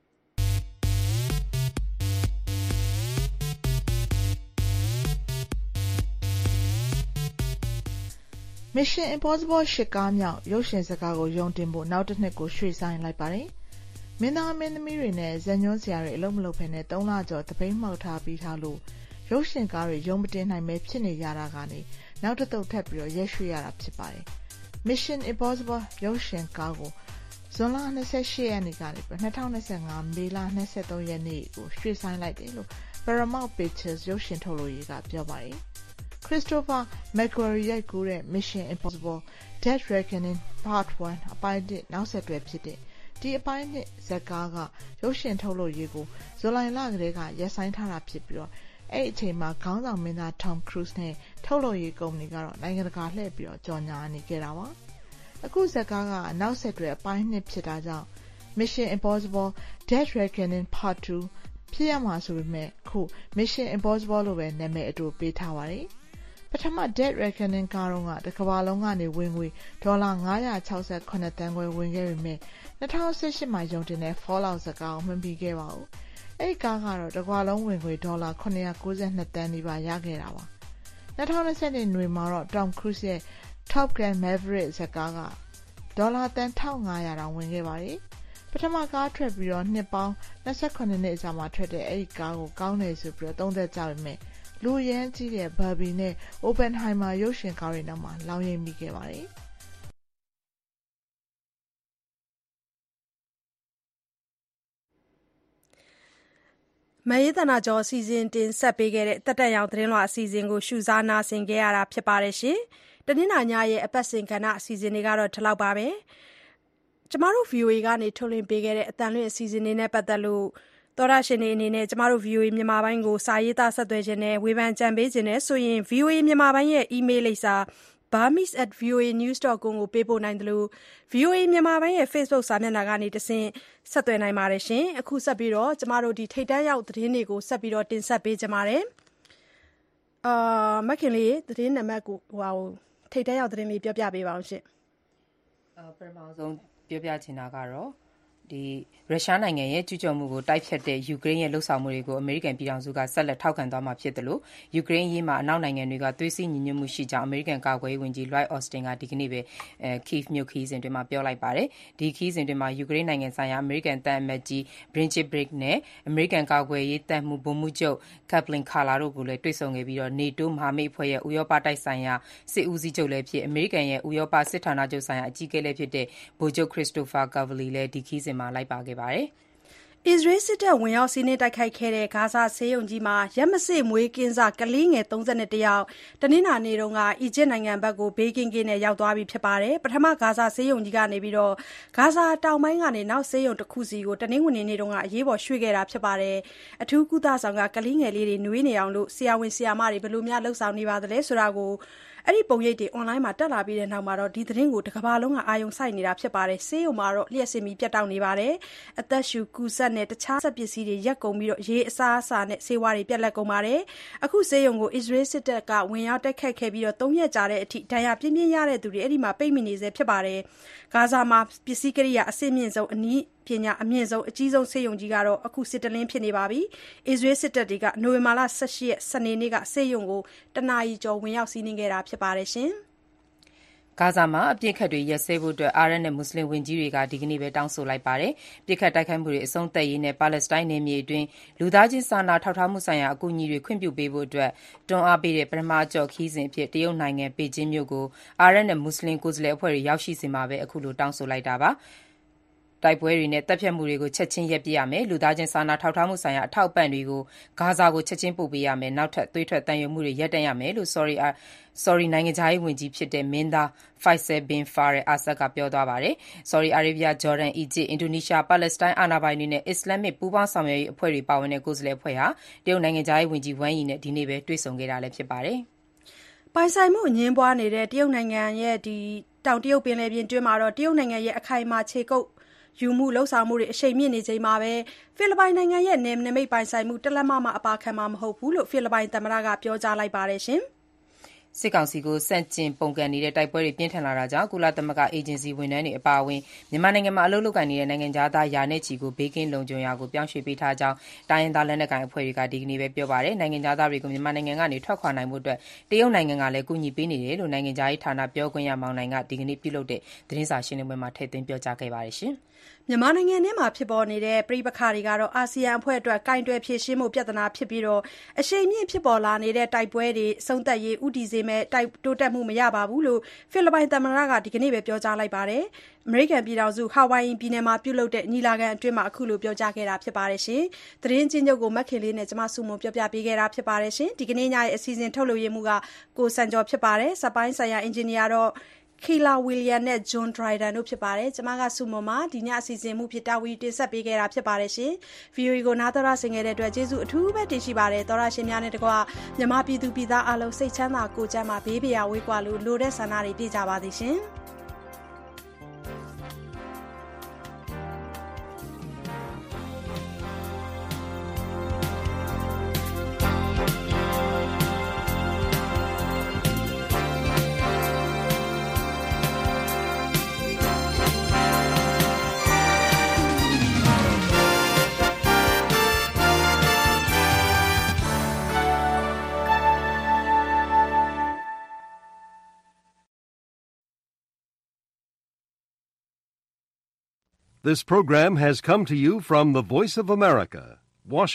Mission Impossible 8 ကားမြောက်ရုပ်ရှင်ဇာတ်ကားကိုယုံတင်ဖို့နောက်တစ်နှစ်ကိုရွှေ့ဆိုင်းလိုက်ပါတယ်။မင်းသားမင်းသမီးတွေနဲ့ဇာတ်ညွှန်းဆရာတွေအလုပ်မလုပ်ဘဲနဲ့3လကျော်တပိတ်မှောက်ထားပြီးထားလို့ရုပ်ရှင်ကားတွေယုံမတင်နိုင်ပဲဖြစ်နေရတာကနေနောက်တစ်သုတ်ထပ်ပြီးတော့ရက်ရွှေ့ရတာဖြစ်ပါတယ်။ Mission Impossible ရုပ်ရှင်ကားကိုဇွန်လ28ရက်နေ့ကနေ2025မေလ23ရက်နေ့ကိုရွှေ့ဆိုင်းလိုက်တယ်လို့ Paramount Pictures ရုပ်ရှင်ထုတ်လုပ်ရေးကပြောပါတယ်။ Christopher McQuarrie ရိုက်ကူးတဲ့ Mission Impossible Dead Reckoning Part 1 အပိုင်း 1 နောက်ဆက်တွဲဖြစ်တဲ့ဒီအပိုင်း 2 ဇာတ်ကားကရုပ်ရှင်ထုတ်လုပ်ရေးကိုဇူလိုင်လကတည်းကရပ်ဆိုင်းထားတာဖြစ်ပြီးအဲ့အချိန်မှာခေါင်းဆောင်မင်းသား Tom Cruise နဲ့ထုတ်လုပ်ရေးကုမ္ပဏီကတော့နိုင်ငံတကာလှည့်ပြီးကြော်ညာနေခဲ့တာပါ။အခုဇာတ်ကားကနောက်ဆက်တွဲအပိုင်း 2 ဖြစ်တာကြောင့် Mission Impossible Dead Reckoning Part 2 ဖြစ်ရမှာဆိုပေမဲ့ခု Mission Impossible လို့ပဲနာမည်အတူပေးထားပါတယ်။ပထမ Dead Reckoning ကားတော့တစ်ကမ္ဘာလုံးကနေဝင်ငွေဒေါ်လာ968 သန်းခွဲဝင်ခဲ့ပေမဲ့2018မှာရုံတင်တဲ့ Fallout ဇာတ်ကားကိုမမီခဲ့ပါဘူး။အဲ့ဒီကားကတော့တစ်ကမ္ဘာလုံးဝင်ငွေဒေါ်လာ992 သန်းနီးပါးရခဲ့တာပါ။2020နွေမှာတော့ Tom Cruise ရဲ့ Top Gun Maverick ဇာတ်ကားကဒေါ်လာသန်း1500တောင်ဝင်ခဲ့ပါတယ်။ပထမကားထွက်ပြီးနှစ်ပေါင်း28နှစ်အကြာမှာထွက်တဲ့အဲ့ဒီကားကိုကောင်းတယ်ဆိုပြီးသုံးသပ်ကြပေမဲ့လူရမ်းကြီးတဲ့ Barbie နဲ့ Oppenheimer ရုပ်ရှင်ကားတွေနောက်မှာလောင်ရိပ်မိခဲ့ပါတယ်။မရေးသနာကျော်အစီအစဉ်တင်ဆက်ပေးခဲ့တဲ့တက်တက်ရောင်သတင်းလွှာအစီအစဉ်ကိုရှုစားနာဆင်ခဲ့ရတာဖြစ်ပါတယ်ရှင်။တနင်္လာညရဲ့အပတ်စဉ်ကဏ္ဍအစီအစဉ်တွေကတော့ဒီလောက်ပါပဲ။ကျမတို့ VOA ကနေထုတ်လွှင့်ပေးခဲ့တဲ့အတန်လွင့်အစီအစဉ်တွေနဲ့ပတ်သက်လို့သောရရှင်တွေအနေနဲ့ကျမတို့ VOA မြန်မာပိုင်းကိုစာရေးသားဆက်သွယ်ခြင်းနဲ့ဝေဖန်ကြံပေးခြင်းနဲ့ဆိုရင် VOA မြန်မာပိုင်းရဲ့ email လိပ်စာ burmese@voanews.com ကိုပေးပို့နိုင်တယ်လို့ VOA မြန်မာပိုင်းရဲ့ Facebook စာမျက်နှာကနေတဆင့်ဆက်သွယ်နိုင်ပါတယ်ရှင်။အခုဆက်ပြီးတော့ကျမတို့ဒီထိတ်တန့်ရောက်သတင်းတွေကိုဆက်ပြီးတော့တင်ဆက်ပေးကြပါမယ်။မခင်လေးသတင်းနံပါတ်ကိုထိတ်တန့်ရောက်သတင်းလေးပြောပြပေးပါအောင်ရှင်။ပထမဆုံးပြောပြချင်တာကတော့ဒီရုရှားနိုင်ငံရဲ့ကျူးကျော်မှုကိုတိုက်ဖျက်တဲ့ယူကရိန်းရဲ့လှုပ်ဆောင်မှုတွေကိုအမေရိကန်ပြည်ထောင်စုကဆက်လက်ထောက်ခံသွားမှာဖြစ်တယ်လို့ယူကရိန်းအရေးမှာအနောက်နိုင်ငံတွေကသွေးစည်းညီညွတ်မှုရှိကြောင်းအမေရိကန်ကာကွယ်ရေးဝန်ကြီး Lloyd Austin ကဒီကနေ့ပဲKyiv မြို့ခရီးစဉ်တွင်မှာပြောလိုက်ပါတယ်။ဒီခရီးစဉ်တွင်မှာယူကရိန်းနိုင်ငံဆိုင်ရာအမေရိကန်သံအမတ်ကြီး Bridget Briggs နဲ့အမေရိကန်ကာကွယ်ရေးတပ်မှူးဗိုလ်မှူးချုပ် Kathleen Carter တို့ကိုလည်းတွေ့ဆုံခဲ့ပြီးတော့ NATO မဟာမိတ်အဖွဲ့ရဲ့ဥရောပတိုက်ဆိုင်ရာစစ်ဦးစီးချုပ်လည်းဖြစ်အမေရိကန်ရဲ့ဥရောပစစ်ဌာနချုပ်ဆိုင်ရာအကြီးအကဲလည်းဖြစ်တဲ့ဗိုလ်ချုပ် Christopher Cavalli လည်းဒီခရီးစဉ်မှာလိုက်ပါခဲ့ပါတယ်။အစ္စရေးစစ်တပ်ဝင်ရောက်စီးနင်းတိုက်ခိုက်ခဲ့တဲ့ဂါဇာဆေးရုံကြီးမှာရက်မစေ့မွေးကင်းစကလေးငယ်31ယောက်တနင်္လာနေ့ကအီဂျစ်နိုင်ငံဘက်ကိုဘေးကင်းကင်းနဲ့ရောက်သွားပြီဖြစ်ပါတယ်။ပထမဂါဇာဆေးရုံကြီးကနေပြီးတော့ဂါဇာတောင်ပိုင်းကနေနောက်ဆေးရုံတစ်ခုစီကိုတနင်္ဂနွေနေ့ကအရေးပေါ်ရွှေ့ခဲ့တာဖြစ်ပါတယ်။အထူးကုသဆောင်ကကလေးငယ်လေးတွေနွေးနေအောင်လို့ဆရာဝန်ဆရာမတွေဘယ်လိုများလှုပ်ဆောင်နေပါသလဲဆိုတာကိုအဲ့ဒီပုံရိပ်တွေ online မှာတက်လာပြီးတဲ့နောက်မှာတော့ဒီသတင်းကိုတစ်ကမ္ဘာလုံးကအာရုံစိုက်နေတာဖြစ်ပါတယ်။ဆေးရုံမှာတော့လျှက်စစ်မီပြတ်တောက်နေပါတယ်။အသက်ရှူကူဆက်နဲ့တခြားစက်ပစ္စည်းတွေရက်ကုန်ပြီးတော့ရေအစားအစာနဲ့ဆေးဝါးတွေပြတ်လက်ကုန်ပါတယ်။အခုဆေးရုံကိုအစ္စရေးစစ်တပ်ကဝင်ရောက်တိုက်ခတ်ခဲ့ပြီးတော့3ရက်ကြာတဲ့အထိဒဏ်ရာပြင်းပြင်းရတဲ့သူတွေအဲ့ဒီမှာပိတ်မိနေစေဖြစ်ပါတယ်။ဂါဇာမှာပစ္စည်းကိရိယာအဆင့်မြင့်ဆုံးအနည်းပညာအမြင့်ဆုံးအကြီးဆုံးဆေးရုံကြီးကတော့အခုစစ်တလင်းဖြစ်နေပါပြီ။အစ္စရေးစစ်တပ်တွေကနိုဝင်ဘာလ18ရက်စနေနေ့ကဆေးရုံကိုတနာရီကျော်ဝင်ရောက်စီးနင်းခဲ့တာဖြစ်ပါတယ်ရှင်။ဂါဇာမှာအပြစ်ခတ်တွေရက်စဲဖို့အတွက်အာရပ်နဲ့မွတ်စလင်ဝင်ကြီးတွေကဒီကနေ့ပဲတောင်းဆိုလိုက်ပါတယ်။ပြစ်ခတ်တိုက်ခိုက်မှုတွေအဆုံးသတ်ရေးနဲ့ပါလက်စတိုင်းနယ်မြေအတွင်းလူသားချင်းစာနာထောက်ထားမှုဆိုင်ရာအကူအညီတွေခွင့်ပြုပေးဖို့အတွက်တွန်းအားပေးတဲ့ပထမအကျော့ခီးစဉ်အဖြစ်တရုတ်နိုင်ငံပေကျင်းမြို့ကိုအာရပ်နဲ့မွတ်စလင်ကိုယ်စားလှယ်အဖွဲ့တွေရောက်ရှိစဉ်မှာပဲအခုလိုတောင်းဆိုလိုက်တာပါ။တိုက်ပွဲတွေနဲ့တပ်ဖြတ်မှုတွေကိုချက်ချင်းရပ်ပစ်ရမယ်။လူသားချင်းစာနာထောက်ထားမှုဆိုင်ရာအထောက်အပံ့တွေကိုဂါဇာကိုချက်ချင်းပို့ပေးရမယ်။နောက်ထပ်သွေးထွက်တန်ရုံမှုတွေရပ်တန့်ရမယ်လို့ Saudi နိုင်ငံခြားရေးဝန်ကြီးဖြစ်တဲ့မင်းသား Faisal bin Farad Assad ကပြောသွားပါတယ်။ Saudi Arabia, Jordan, Egypt, Indonesia, ပါလက်စတိုင်းအာဏာပိုင်တွေနဲ့အစ္စလာမစ်ပူးပေါင်းဆောင်ရွက်ရေးအဖွဲ့တွေပါဝင်တဲ့ကိုယ်စားလှယ်အဖွဲ့ဟာတရုတ်နိုင်ငံခြားရေးဝန်ကြီးဝမ်ယီနဲ့ဒီနေ့ပဲတွေ့ဆုံခဲ့တာလည်းဖြစ်ပါတယ်။ပိုင်ဆိုင်မှုအငြင်းပွားနေတဲ့တရုတ်နိုင်ငံရဲ့တောင်တရုတ်ပင်လယ်ပြင်တွင်းမှာတော့တရုတ်နိုင်ငံရဲ့အခိုင်အမာခြေကုပ်ယူမှုလှုပ်ဆောင်မှုတွေအရှိန်မြင့်နေချိန်မှာပဲဖိလစ်ပိုင်နိုင်ငံရဲ့နယ်နိမိတ်ပိုင်ဆိုင်မှုတလက်မအပါခံမှာမဟုတ်ဘူးလို့ဖိလစ်ပိုင်သမ္မတကပြောကြားလိုက်ပါတယ်ရှင်။စစ်ကောင်စီကိုဆန့်ကျင်ပုန်ကန်နေတဲ့တိုက်ပွဲတွေပြင်းထန်လာတာကြောင့်ကုလသမဂ္ဂအေဂျင်စီဝန်ထမ်းတွေအပါအဝင်မြန်မာနိုင်ငံမှာအလုပ်လုပ်ကိုင်နေတဲ့နိုင်ငံခြားသားရာနဲ့ချီကိုဘေးကင်းလုံခြုံရာကိုပြောင်းရွှေ့ပေးထားကြောင်းတိုင်းရင်းသားလက်နက်ကိုင်အဖွဲ့တွေကဒီကနေ့ပဲပြောပါတယ်။နိုင်ငံခြားသားတွေကိုမြန်မာနိုင်ငံကနေထွက်ခွာနိုင်ဖို့အတွက်တရုတ်နိုင်ငံကလည်းကူညီပေးနေတယ်လို့နိုင်ငံခြားရေးဌာနပြောခွင့်ရမောင်နိုင်ကဒီကနေ့ပြုလုပ်တဲ့သတင်းစာရှင်းလင်းပွဲမှာထည့်သွင်းပြောကြားခဲ့ပါတယ်ရှင်။မြန်မာနိုင်ငံထဲမှာဖြစ်ပေါ်နေတဲ့ပဋိပက္ခတွေကတော့အာဆီယံအဖွဲ့အတွက်ကိုင်တွယ်ဖြေရှင်းမှုပြဿနာဖြစ်ပြီးအရှိန်မြင့်ဖြစ်ပေါ်လာနေတဲ့တိုက်ပွဲတွေအဆုံးသတ်ရေးဦးတည်စေမယ့်တိုးတက်မှုမရပါဘူးလို့ဖိလစ်ပိုင်သမ္မတကဒီကနေ့ပဲပြောကြားလိုက်ပါတယ်။အမေရိကန်ပြည်ထောင်စုဟာဝိုင်ယီပြည်နယ်မှာပြုလုပ်တဲ့ညီလာခံအတွင်းမှာအခုလိုပြောကြားခဲ့တာဖြစ်ပါတယ်။သတင်းချင်းချုပ်ကိုမက်ခင်လေးနဲ့ကျွန်မစုမုံပြောပြပေးခဲ့တာဖြစ်ပါတယ်။ဒီကနေ့ညရဲ့အစီအစဉ်ထုတ်လွှင့်ရမှုကကိုစံကျော်ဖြစ်ပါတယ်။စက်ပိုင်းဆိုင်ရာအင်ဂျင်နီယာတော့Kayla William နဲ့ John Dryden တို့ဖြစ်ပါတယ်။ကျွန်မကစုမုံမှာဒီညအစီအစဉ်မှုဖြစ်တာဝီတင်ဆက်ပေးခဲ့တာဖြစ်ပါတယ်ရှင်။ VOA ကိုနားတော်ရဆင်ခဲ့တဲ့အတွက်ကျေးဇူးအထူးပဲတင်ရှိပါတယ်။တော်ရရှင်များနဲ့တကွမြန်မာပြည်သူပြည်သားအားလုံးစိတ်ချမ်းသာကိုယ်ကျန်းမာဘေးပရာဝေးကွာလို့လိုတဲ့ဆန္ဒတွေပြည့်ကြပါသည်ရှင်။ This program has come to you from the Voice of America, Washington.